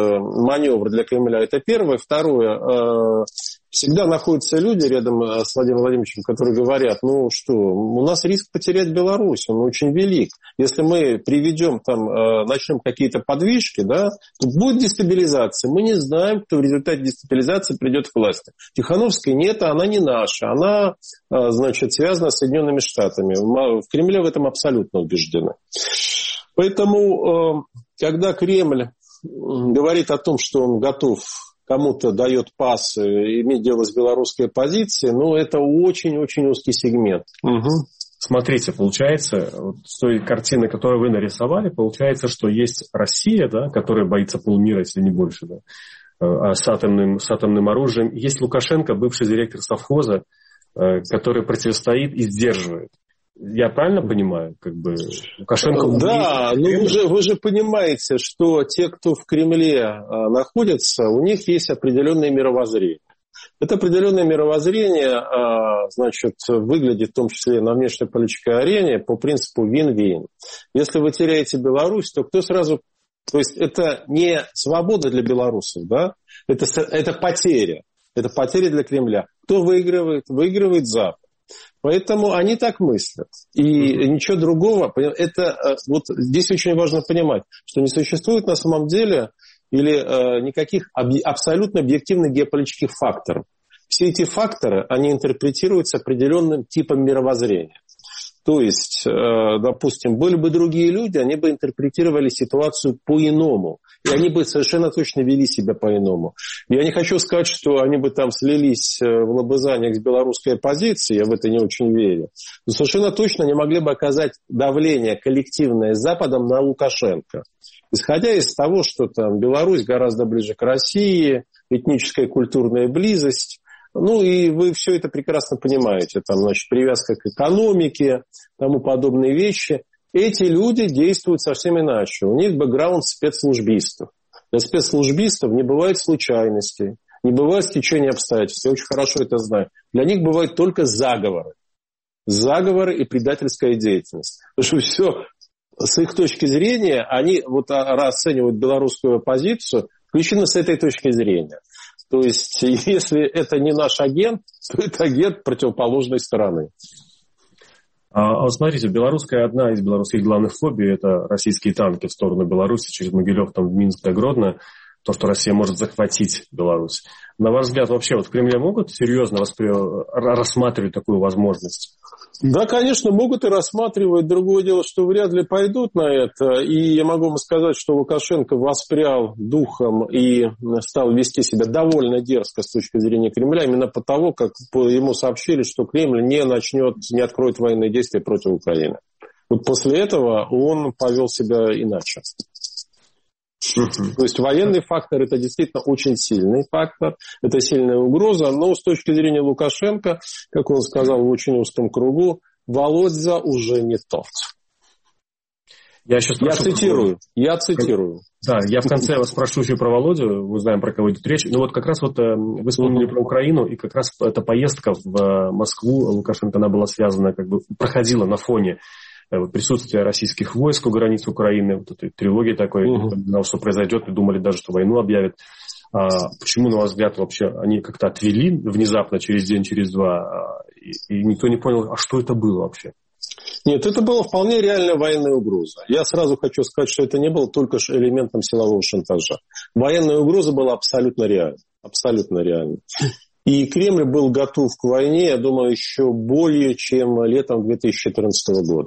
маневр для Кремля. Это первое. Второе. Всегда находятся люди рядом с Владимиром Владимировичем, которые говорят, ну что, у нас риск потерять Беларусь, он очень велик. Если мы приведем там, начнем какие-то подвижки, да, то будет дестабилизация. Мы не знаем, кто в результате дестабилизации придет к власти. Тихановская нет, она не наша. Она, значит, связана с Соединенными Штатами. В Кремле в этом абсолютно убеждены. Поэтому, когда Кремль говорит о том, что он готов кому-то дает пас иметь дело с белорусской оппозицией, но это очень-очень узкий сегмент. Угу. Смотрите, получается, вот с той картины, которую вы нарисовали, получается, что есть Россия, да, которая боится полмира, если не больше, да, с атомным, с атомным оружием. Есть Лукашенко, бывший директор совхоза, который противостоит и сдерживает. Я правильно понимаю? Как бы Лукашенко... Да, но вы же, вы же понимаете, что те, кто в Кремле находятся, у них есть определенное мировоззрение. Это определенное мировоззрение, значит, выглядит в том числе на внешнеполитической арене по принципу вин-вин. Если вы теряете Беларусь, то кто сразу... То есть это не свобода для белорусов, да? Это, это потеря. Это потеря для Кремля. Кто выигрывает? Выигрывает Запад. Поэтому они так мыслят. И mm-hmm. ничего другого... Это, вот здесь очень важно понимать, что не существует на самом деле... или э, никаких об, абсолютно объективных геополитических факторов. Все эти факторы, они интерпретируются определенным типом мировоззрения. То есть, э, допустим, были бы другие люди, они бы интерпретировали ситуацию по-иному. И они бы совершенно точно вели себя по-иному. Я не хочу сказать, что они бы там слились в лобызаниях с белорусской оппозицией, я в это не очень верю. Но совершенно точно они могли бы оказать давление коллективное с Западом на Лукашенко. Исходя из того, что там Беларусь гораздо ближе к России, этническая и культурная близость, ну и вы все это прекрасно понимаете, там, значит, привязка к экономике, тому подобные вещи. Эти люди действуют совсем иначе. У них бэкграунд спецслужбистов. Для спецслужбистов не бывает случайностей, не бывает стечения обстоятельств. Я очень хорошо это знаю. Для них бывают только заговоры. Заговоры и предательская деятельность. Потому что все... С их точки зрения, они вот расценивают белорусскую оппозицию исключительно с этой точки зрения. То есть, если это не наш агент, то это агент противоположной стороны. А, а смотрите, белорусская, одна из белорусских главных фобий – это российские танки в сторону Беларуси через Могилев, там, в Минск до Гродно. То, что Россия может захватить Беларусь. На ваш взгляд, вообще вот в Кремле могут серьезно воспри... рассматривать такую возможность? Да, конечно, могут и рассматривать. Другое дело, что вряд ли пойдут на это. И я могу вам сказать, что Лукашенко воспрял духом и стал вести себя довольно дерзко с точки зрения Кремля, именно потому, как ему сообщили, что Кремль не начнет, не откроет военные действия против Украины. Вот после этого он повел себя иначе. Uh-huh. То есть военный фактор – это действительно очень сильный фактор, это сильная угроза, но с точки зрения Лукашенко, как он сказал в очень узком кругу, Володя уже не тот. Я, сейчас я цитирую, я цитирую. Да, я в конце вас спрошу еще про Володю, мы знаем, про кого идет речь. Ну вот как раз вот вы вспомнили uh-huh. про Украину, и как раз эта поездка в Москву Лукашенко, она была связана, как бы проходила на фоне присутствие российских войск у границ Украины, вот этой тревоги такой, угу. Никто не знал, что произойдет, и думали даже, что войну объявят. А почему, на ваш взгляд, вообще они как-то отвели внезапно через день, через два, и, и никто не понял, а что это было вообще? Нет, это была вполне реальная военная угроза. Я сразу хочу сказать, что это не было только элементом силового шантажа. Военная угроза была абсолютно реальна. Абсолютно реальна. И Кремль был готов к войне, я думаю, еще более, чем летом две тысячи четырнадцатого года.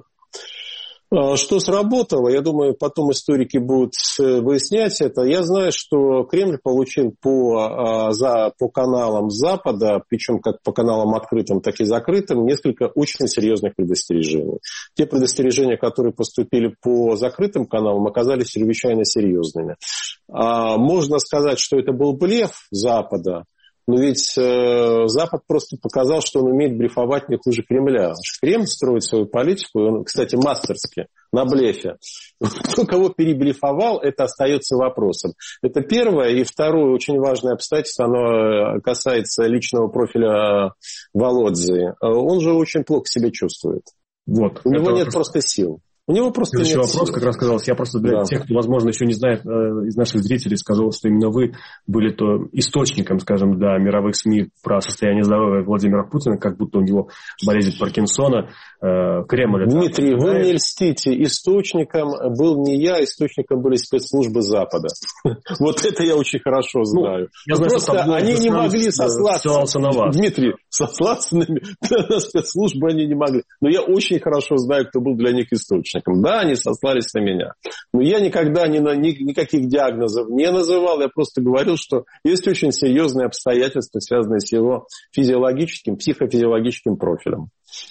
Что сработало, я думаю, потом историки будут выяснять это. Я знаю, что Кремль получил по, за, по каналам Запада, причем как по каналам открытым, так и закрытым, несколько очень серьезных предостережений. Те предостережения, которые поступили по закрытым каналам, оказались чрезвычайно серьезными. Можно сказать, что это был блеф Запада, но ведь э, Запад просто показал, что он умеет блефовать не хуже Кремля. Кремль строит свою политику, и он, кстати, мастерски, на блефе. Кто кого переблефовал, это остается вопросом. Это первое. И второе, очень важное обстоятельство, оно касается личного профиля Володзи. Он же очень плохо себя чувствует. Вот. У него нет просто, просто сил. У него просто Следующий нет вопрос сил. Как раз казалось. Я просто для да. тех, кто, возможно, еще не знает, из наших зрителей сказал, что именно вы были то источником, скажем, для мировых СМИ про состояние здоровья Владимира Путина, как будто у него болезнь Паркинсона. Кремль. Дмитрий, это, вы не льстите. Источником был не я, источником были спецслужбы Запада. Вот это я очень хорошо знаю. Просто они не могли сослаться на вас. Дмитрий, сослаться на спецслужбы они не могли. Но я очень хорошо знаю, кто был для них источником. источникам. Да, они сослались на меня. Но я никогда ни на, ни, никаких диагнозов не называл. Я просто говорил, что есть очень серьезные обстоятельства, связанные с его физиологическим, психофизиологическим профилем.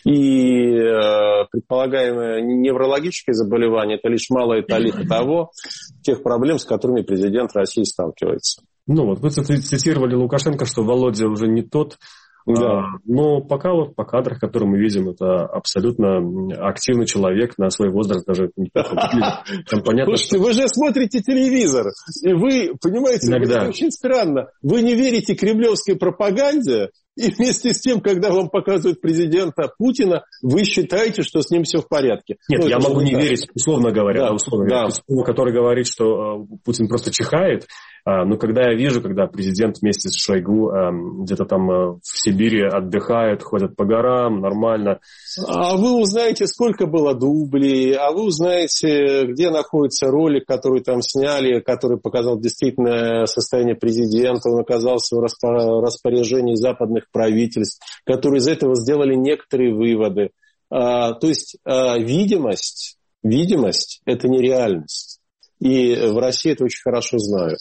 И э, предполагаемое неврологическое заболевание – это лишь малая талика того, тех проблем, с которыми президент России сталкивается. Ну вот, вы цитировали Лукашенко, что Володя уже не тот. Да. А, но пока вот по кадрах, которые мы видим, это абсолютно активный человек на свой возраст, даже не так. Там понятно, слушайте, что... вы же смотрите телевизор, и вы, понимаете, иногда... это очень странно. Вы не верите кремлевской пропаганде, и вместе с тем, когда вам показывают президента Путина, вы считаете, что с ним все в порядке. Нет, ну, я могу не так. верить, условно говоря, да, условно да. говоря, который говорит, что э, Путин просто чихает. Э, но когда я вижу, когда президент вместе с Шойгу э, где-то там э, в Сибири отдыхают, ходят по горам, нормально. А вы узнаете, сколько было дублей, а вы узнаете, где находится ролик, который там сняли, который показал действительно состояние президента. Он оказался в распоряжении западных правительств, которые из этого сделали некоторые выводы. А, то есть а, видимость, видимость – это нереальность. И в России это очень хорошо знают.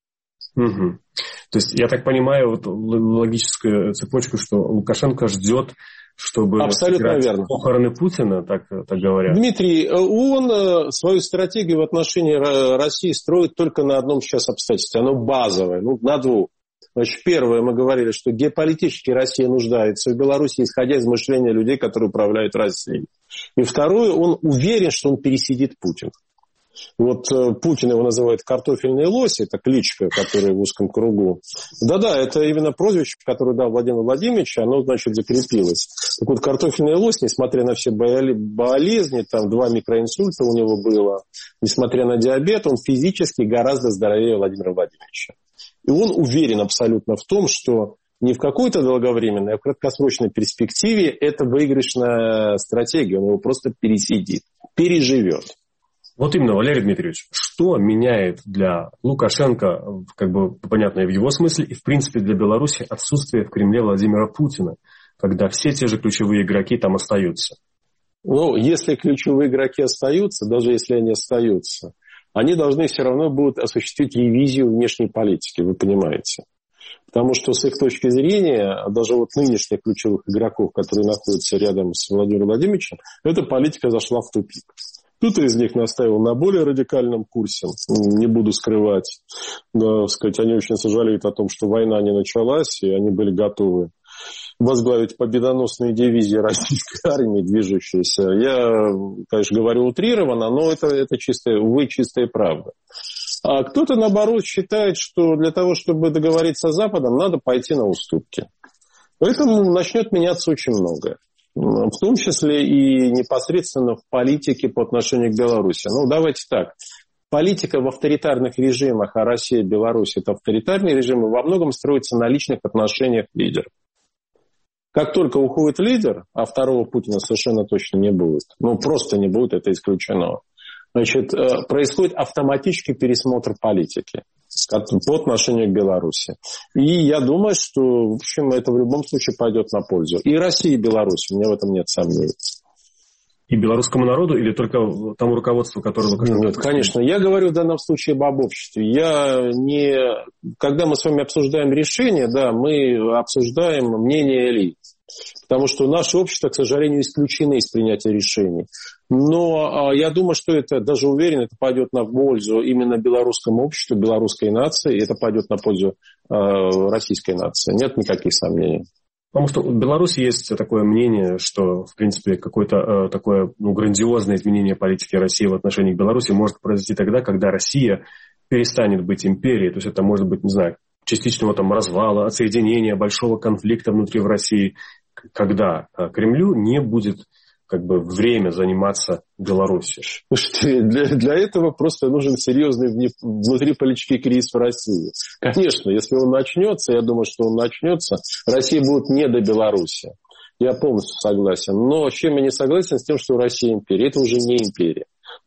Угу. То есть я так понимаю вот, логическую цепочку, что Лукашенко ждет, чтобы абсолютно верно. Похороны Путина, так, так говорят. Дмитрий, он свою стратегию в отношении России строит только на одном сейчас обстоятельстве. Оно базовое, ну, на двух. Значит, первое, мы говорили, что геополитически Россия нуждается в Беларуси, исходя из мышления людей, которые управляют Россией. И второе, он уверен, что он пересидит Путина. Вот Путин его называет картофельный лось, это кличка, которая в узком кругу. Да-да, это именно прозвище, которое дал Владимир Владимирович, оно, значит, закрепилось. Так вот, картофельный лось, несмотря на все болезни, там два микроинсульта у него было, несмотря на диабет, он физически гораздо здоровее Владимира Владимировича. И он уверен абсолютно в том, что не в какой-то долговременной, а в краткосрочной перспективе это выигрышная стратегия. Он его просто пересидит, переживет. Вот именно, Валерий Дмитриевич, что меняет для Лукашенко, как бы понятно и в его смысле, и в принципе для Беларуси отсутствие в Кремле Владимира Путина, когда все те же ключевые игроки там остаются? Ну, если ключевые игроки остаются, даже если они остаются, они должны все равно будут осуществить ревизию внешней политики, вы понимаете. Потому что с их точки зрения, даже вот нынешних ключевых игроков, которые находятся рядом с Владимиром Владимировичем, эта политика зашла в тупик. Кто-то из них настаивал на более радикальном курсе, не буду скрывать. Да, сказать, они очень сожалеют о том, что война не началась, и они были готовы возглавить победоносные дивизии российской армии, движущиеся. Я, конечно, говорю утрированно, но это, это чистая, увы, чистая правда. А кто-то, наоборот, считает, что для того, чтобы договориться с Западом, надо пойти на уступки. Поэтому начнет меняться очень многое. В том числе и непосредственно в политике по отношению к Беларуси. Ну, давайте так. Политика в авторитарных режимах, а Россия и Беларусь – это авторитарные режимы, во многом строится на личных отношениях лидеров. Как только уходит лидер, а второго Путина совершенно точно не будет, ну, просто не будет, это исключено, значит, происходит автоматический пересмотр политики по отношению к Беларуси. И я думаю, что, в общем, это в любом случае пойдет на пользу. И России, и Беларуси, у меня в этом нет сомнений. И белорусскому народу или только тому руководству, которое... Нет, конечно. Я говорю в данном случае об обществе. Я не... Когда мы с вами обсуждаем решения, да, мы обсуждаем мнение элит. Потому что наше общество, к сожалению, исключено из принятия решений. Но я думаю, что это, даже уверен, это пойдет на пользу именно белорусскому обществу, белорусской нации, и это пойдет на пользу э, российской нации. Нет никаких сомнений. Потому что в Беларуси есть такое мнение, что, в принципе, какое-то э, такое ну, грандиозное изменение политики России в отношении Беларуси может произойти тогда, когда Россия перестанет быть империей. То есть это может быть, не знаю, частичного там развала, отсоединения, большого конфликта внутри в России, когда Кремлю не будет как бы время заниматься Беларусью. Для, для этого просто нужен серьезный внутриполитический кризис в России. Конечно, если он начнется, я думаю, что он начнется, Россия будет не до Беларуси. Я полностью согласен. Но с чем я не согласен, с тем, что Россия империя. Это уже не империя.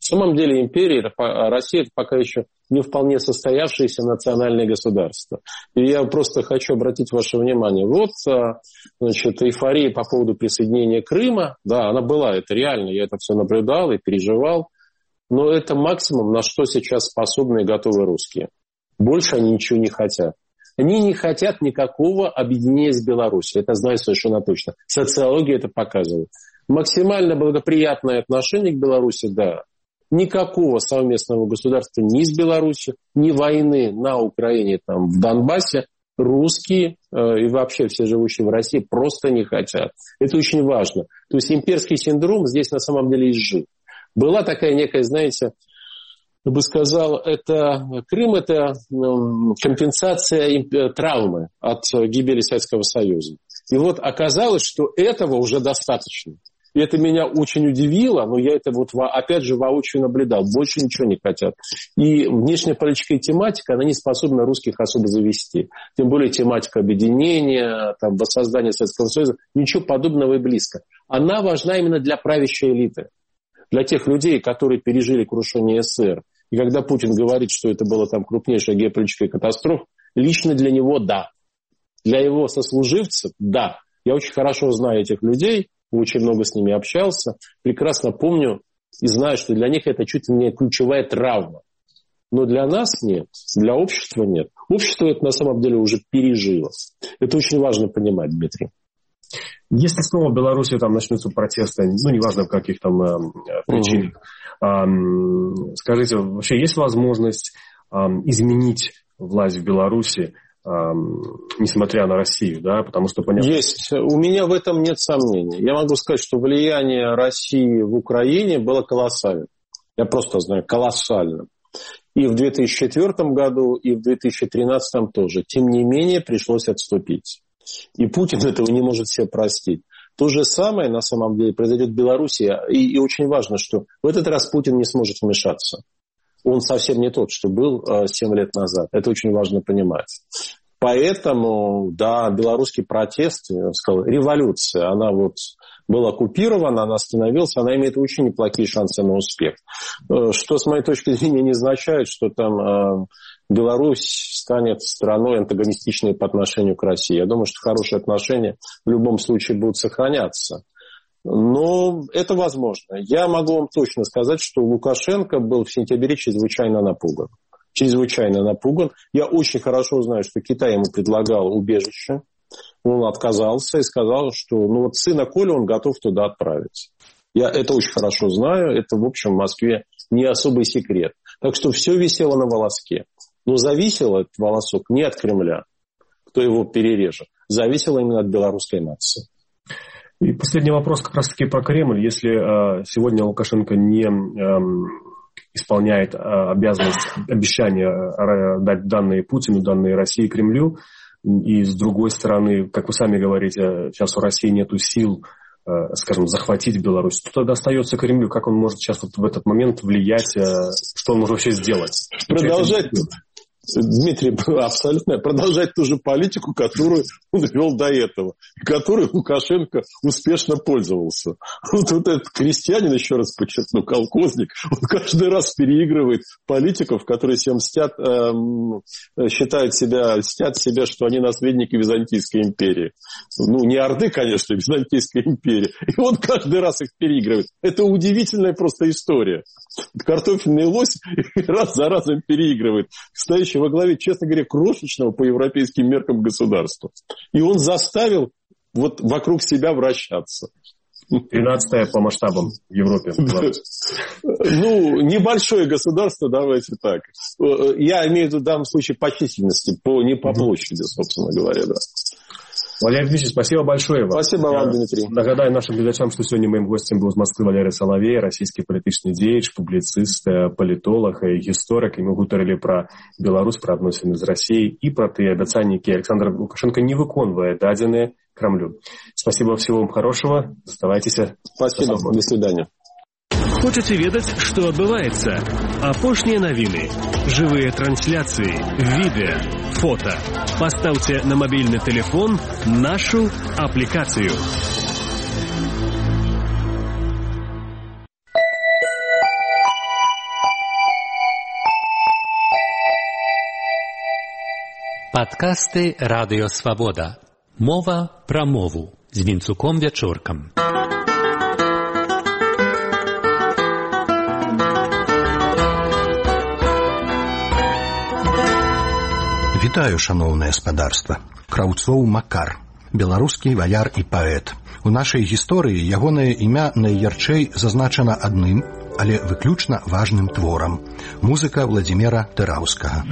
В самом деле империя, Россия – это пока еще не вполне состоявшееся национальное государство. И я просто хочу обратить ваше внимание. Вот, значит, эйфория по поводу присоединения Крыма. Да, она была, это реально, я это все наблюдал и переживал. Но это максимум, на что сейчас способны и готовы русские. Больше они ничего не хотят. Они не хотят никакого объединения с Беларусью. Это знаю совершенно точно. Социология это показывает. Максимально благоприятное отношение к Беларуси, да. Никакого совместного государства ни с Беларусью, ни войны на Украине, там, в Донбассе русские э, и вообще все живущие в России просто не хотят. Это очень важно. То есть имперский синдром здесь на самом деле изжит. Была такая некая, знаете, я бы сказал, это Крым – это компенсация травмы от гибели Советского Союза. И вот оказалось, что этого уже достаточно. И это меня очень удивило, но я это вот опять же воочию наблюдал. Больше ничего не хотят. И внешнеполитическая тематика, она не способна русских особо завести. Тем более тематика объединения, там, воссоздания Советского Союза. Ничего подобного и близко. Она важна именно для правящей элиты. Для тех людей, которые пережили крушение СССР. И когда Путин говорит, что это была там крупнейшая геополитическая катастрофа, лично для него – да. Для его сослуживцев – да. Я очень хорошо знаю этих людей. Очень много с ними общался, прекрасно помню и знаю, что для них это чуть ли не ключевая травма. Но для нас нет, для общества нет. Общество это на самом деле уже пережило. Это очень важно понимать, Дмитрий. Если снова в Беларуси там начнутся протесты, ну, неважно в каких там э, причинах, э, скажите, вообще есть возможность э, изменить власть в Беларуси, несмотря на Россию, да, потому что понятно... Есть. У меня в этом нет сомнений. Я могу сказать, что влияние России в Украине было колоссальным. Я просто знаю, колоссальным. И в две тысячи четвёртом году, и в две тысячи тринадцатом тоже. Тем не менее, пришлось отступить. И Путин этого не может себе простить. То же самое, на самом деле, произойдет в Беларуси. И, и очень важно, что в этот раз Путин не сможет вмешаться. Он совсем не тот, что был семь лет назад. Это очень важно понимать. Поэтому, да, белорусский протест, я бы сказал, революция, она вот была оккупирована, она остановилась, она имеет очень неплохие шансы на успех. Что, с моей точки зрения, не означает, что там Беларусь станет страной антагонистичной по отношению к России. Я думаю, что хорошие отношения в любом случае будут сохраняться. Но это возможно. Я могу вам точно сказать, что Лукашенко был в сентябре чрезвычайно напуган. Чрезвычайно напуган. Я очень хорошо знаю, что Китай ему предлагал убежище. Он отказался и сказал, что ну вот сына Коля он готов туда отправить. Я это очень хорошо знаю. Это, в общем, в Москве не особый секрет. Так что все висело на волоске. Но зависело этот волосок не от Кремля, кто его перережет. Зависело именно от белорусской нации. И последний вопрос как раз-таки про Кремль. Если э, сегодня Лукашенко не э, исполняет э, обязанность, обещания э, дать данные Путину, данные России, Кремлю, и с другой стороны, как вы сами говорите, сейчас у России нету сил, э, скажем, захватить Беларусь, то тогда остается Кремлю. Как он может сейчас вот в этот момент влиять, э, что он может вообще сделать? Продолжать... Дмитрий, абсолютно продолжать ту же политику, которую он вел до этого, которой Лукашенко успешно пользовался. Вот, вот этот крестьянин, еще раз подчеркну, колхозник, он каждый раз переигрывает политиков, которые всем мстят, э, считают себя, мстят себя, что они наследники Византийской империи. Ну, не Орды, конечно, Византийской империи. И он каждый раз их переигрывает. Это удивительная просто история. Картофельный лось раз за разом переигрывает. Стоящий во главе, честно говоря, крошечного по европейским меркам государства. И он заставил вот вокруг себя вращаться. тринадцатое по масштабам в Европе. Ну, небольшое государство, давайте так. Я имею в виду в данном случае по численности, по, не по площади, собственно говоря, да. Валерий Дмитриевич, спасибо большое вам. Спасибо вам, Дмитрий. Нагадаю нашим глядачам, что сегодня моим гостем был из Москвы Валерий Соловей, российский політичний діяч, публицист, політолог, историк. И мы говорили про Беларусь, про отношения с Россией и про те обещания, которые Александр Лукашенко не выполняет, данные Кремлю. Спасибо, всего вам хорошего. Оставайтесь. Спасибо. До свидания. Хочаце ведаць, што адбываецца? Апошнія навіны, жывыя трансляцыі, відэа, фота. Пастаўце на мабільны тэлефон нашу аплікацыю. Падкасты Радыё Свабода. Мова пра мову з Вінцуком Вячоркам. Вітаю, шаноўнае спадарства. Краўцоў Макар, беларускі ваяр і паэт. У нашай гісторыі ягонае імя найярчэй зазначана адным, але выключна важным творам. Музыка Владзіміра Тыраўскага.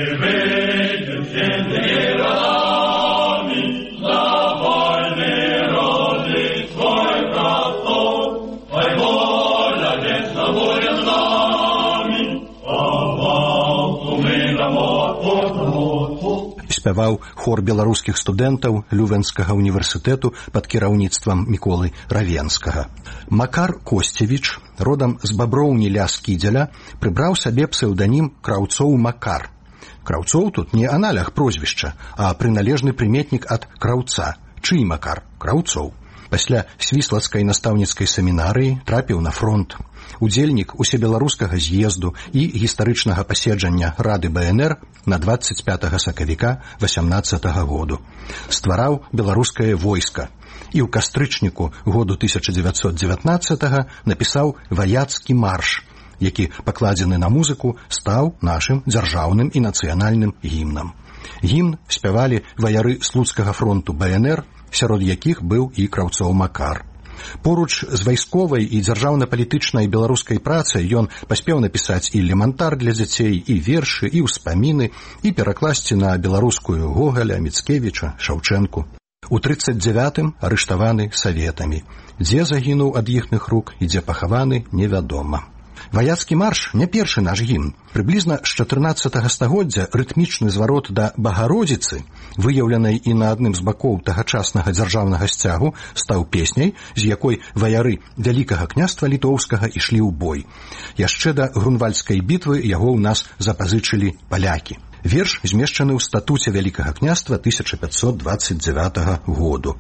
Спяваў хор беларускіх студэнтаў Лювенскага універсітэту пад кіраўніцтвам Міколы Равенскага. Макар Косцевіч, родам з Баброўні ля Скідзеля, прыбраў сабе псеўданім Краўцоў Макар. Краўцоў тут не аналях прозвішча, а прыналежны прыметнік ад краўца. Чый Макар? Краўцоў. Пасля свіслацкай настаўніцкай семінарыі трапіў на фронт. Удзельнік усебеларускага з'езду і гістарычнага паседжання Рады Бэ Эн Эр на дваццаць пятага сакавіка васямнаццатага году. Ствараў беларускае войска і ў кастрычніку году тысяча дзевяцьсот дзевятнаццатага напісаў ваяцкі марш, які, пакладзены на музыку, стаў нашым дзяржаўным і нацыянальным гімнам. Гімн спявалі ваяры слуцкага фронту Бэ Эн Эр, сярод якіх быў і Краўцоў Макар. Поруч з вайсковай і дзяржаўна-палітычнай беларускай працай ён паспеў напісаць і элемантар для дзяцей, і вершы, і ўспаміны, і перакласці на беларускую Гогаля, Міцкевіча, Шаўчэнку. У трыццаць дзявятым арыштаваны саветамі. Дзе загінуў ад іхных рук і дзе пахаваны, невядома. Ваяцкі марш не першы наш гімн. Прыблізна з чатырнаццатага стагоддзя рытмічны зварот да Багародзіцы, выяўленай і на адным з бакоў тагачаснага дзяржаўнага сцягу, стаў песняй, з якой ваяры Вялікага княства літоўскага ішлі ў бой. Яшчэ да Грунвальдскай бітвы яго ў нас запазычылі палякі. Верш змешчаны ў статуце Вялікага княства тысяча пятьсот двадцать девятага году.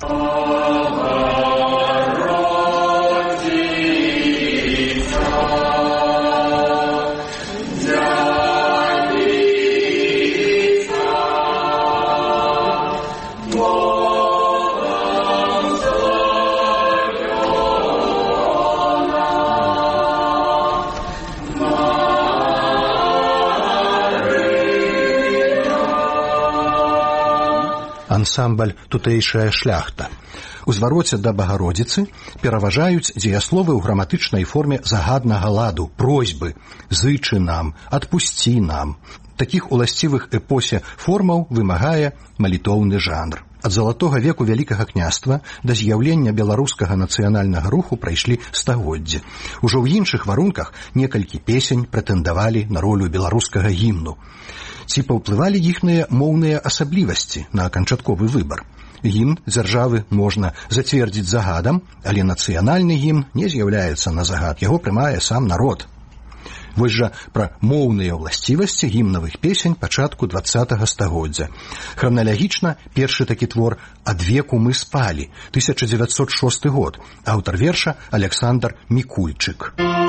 Ансамбль «Тутэйшая шляхта». У звароце да Багародзіцы пераважаюць дзеясловы ў граматычнай форме загаднага ладу, просьбы, зычы нам, адпусці нам. Такіх уласцівых эпосе формаў вымагае малітоўны жанр. Ад залатога веку Вялікага княства да з'яўлення беларускага нацыянальнага руху прайшлі стагоддзі. Ужо ў іншых варунках некалькі песень прэтэндавалі на ролю беларускага гімну. Ці паўплывалі іхныя моўныя асаблівасці на канчатковы выбар. Гімн дзяржавы можна зацвердзіць загадам, але нацыянальны гімн не з'яўляецца на загад, яго прымае сам народ. Вось жа пра моўныя ўласцівасці гімнавых песень пачатку дваццатага стагоддзя. Храналагічна першы такі твор «Ад веку мы спалі», тысяча дзевяцьсот шосты год, аўтар верша Аляксандр Мікульчык.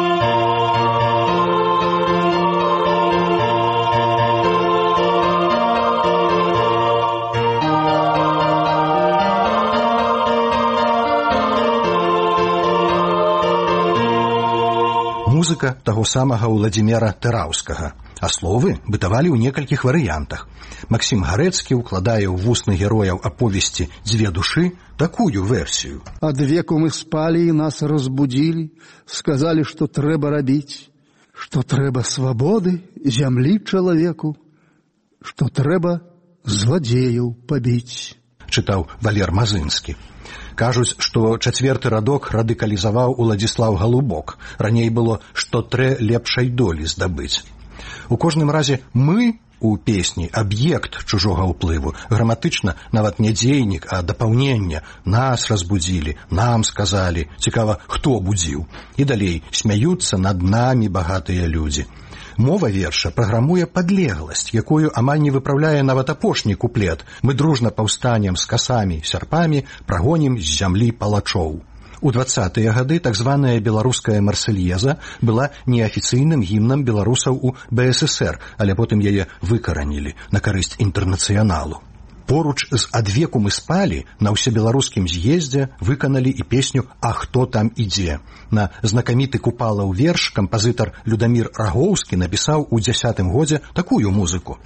Музыка таго самага Владзіміра Тыраўскага, а словы бытавалі ў некалькіх варыянтах. Максім Гарэцкі ўкладае ў вусны герояў аповесці «Дзве душы» такую версію. «Ад веку мы спалі і нас разбудзілі, сказалі, што трэба рабіць, што трэба свабоды зямлі чалавеку, што трэба зладзеяў пабіць», чытаў Валер Мазынскі. Кажуць, што чацвёрты радок радыкалізаваў Уладзіслаў Галубок. Раней было, што трэ лепшай долі здабыць. У кожным разе «мы» у песні аб'ект чужога ўплыву. Граматычна нават не дзейнік, а дапаўненне. Нас разбудзілі, нам сказалі. Цікава, хто будзіў. І далей смяюцца над намі багатыя людзі. Мова верша праграмуе падлегласць, якую амаль не выпраўляе нават апошні куплет. Мы дружна паўстанем з касамі, сярпамі, прагонім з зямлі палачоў. У двадцатыя гады так званая беларуская марсельеза была неафіцыйным гімнам беларусаў у бэ эс эсэр, але потым яе выкаранілі на карысць інтэрнацыяналу. Поруч з «Адвеку мы спалі» на ўсебеларускім з'ездзе выканалі і песню «А хто там ідзе». На знакаміты Купалаў верш кампазітар Людамір Рагоўскі напісаў у дзясятым годзе такую музыку.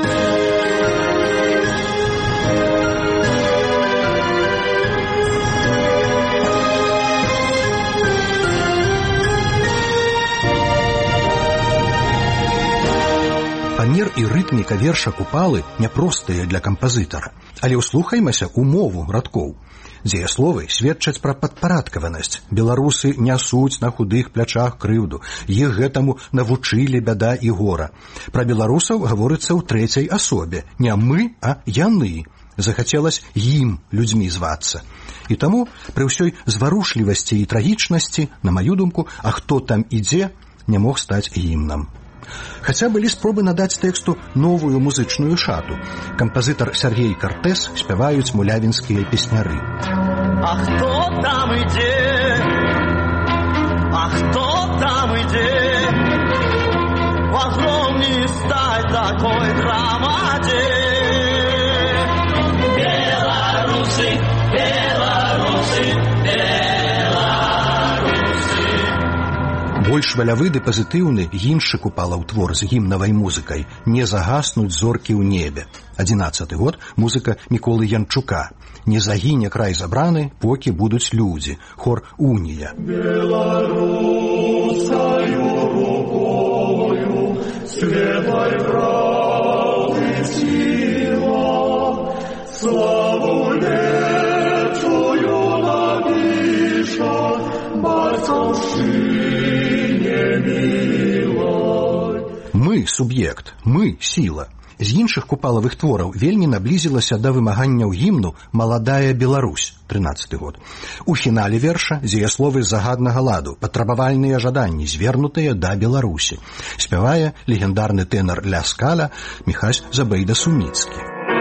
Памер і рытміка верша Купалы няпростыя для кампазітара, але ўслухаймася ў мову радкоў. Дзеясловы сведчаць пра падпарадкаванасць. Беларусы нясуць на худых плячах крыўду. Іх гэтаму навучылі бяда і гора. Пра беларусаў гаворыцца ў трэцяй асобе. Не мы, а яны. Захацелася ім людзьмі звацца. І таму пры ўсёй зварушлівасці і трагічнасці, на маю думку, «А хто там ідзе» не мог стаць гімнам. Хаця былі спробы надаць тэксту новую музычную шату. Кампазітар Сергей Картэс спяваюць мулявінскія песняры. А хто там ідзе? А хто там ідзе? В огромній стать такой громаде. Беларусы, беларусы, беларусы. Больш валявы ды пазітыўны іншы Купалаў твор з гімнавай музыкай «Не загаснуць зоркі ў небе». адзінаццаты год, музыка Міколы Янчука. «Не загіне край забраны, покі будуць людзі». Хор «Унія». Беларускаю рукою светлой правды сила, славу лечую напиша батьківщині. Мы суб'ект, мы сіла. З іншых купалавых твораў вельмі наблізілася да вымаганняў гімну «Маладая Беларусь» трынаццаты год. У фінале верша дзеясловы загаднага ладу, патрабавальныя жаданні, звернутыя да Беларусі. Спявае легендарны тэнар Ля Скаля Міхась Забейда-Суміцкі.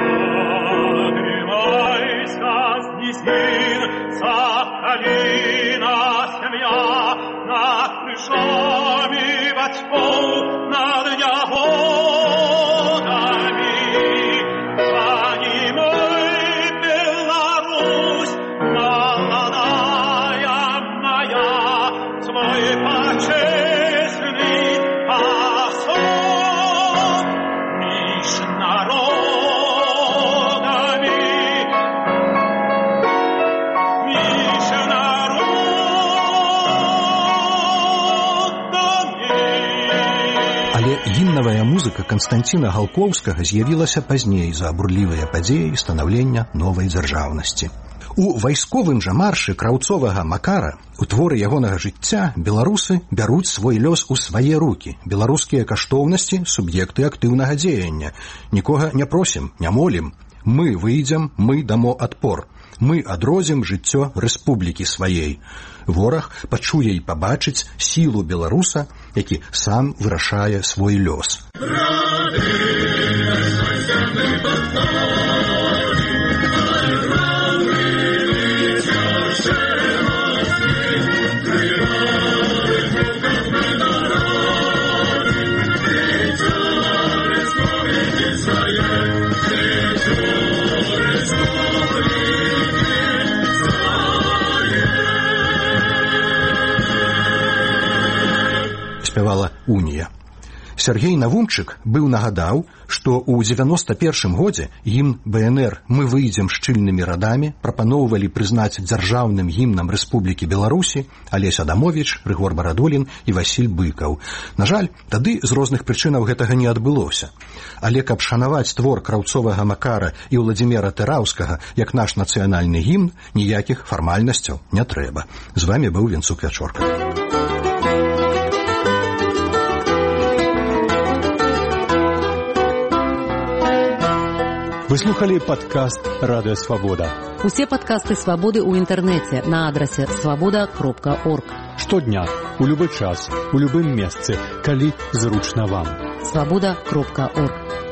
Гімнавая музыка Канстанціна Галкоўскага з'явілася пазней за бурлівыя падзеі станаўлення новай дзяржаўнасці. У вайсковым жа маршы краўцовага Макара, у творы ягонага жыцця, беларусы бяруць свой лёс у свае рукі. Беларускія каштоўнасці – суб'екты актыўнага дзеяння. Нікога не просім, не молім. Мы выйдзем, мы дамо адпор. Мы адрозім жыццё рэспублікі сваей. Вораг пачуе і пабачыць сілу беларуса, які сам вырашае свой лёс. Спявала «Унія». Сергей Навумчык быў нагадаў, што ў дзевяноста першым годзе гімн бэ эн эр «Мы выйдзем шчыльнымі радамі» прапаноўвалі прызнаць дзяржаўным гімнам Рэспублікі Беларусі Алесь Адамовіч, Рыгор Барадулін і Васіль Быкаў. На жаль, тады з розных прычынаў гэтага не адбылося. Але каб шанаваць твор краўцовага Макара і Владзіміра Тэраўскага як наш нацыянальны гімн, ніякіх фармальнасцяў не трэба. З вамі быў Венцук Вячорка. Вы слухали падкаст «Радыё Свабода». Усе падкасты «Свабоды» ў інтэрнэце на адрасе свабода кропка орг. Штодня, у любы час, у любым месцы, калі зручна вам. свабода кропка орг.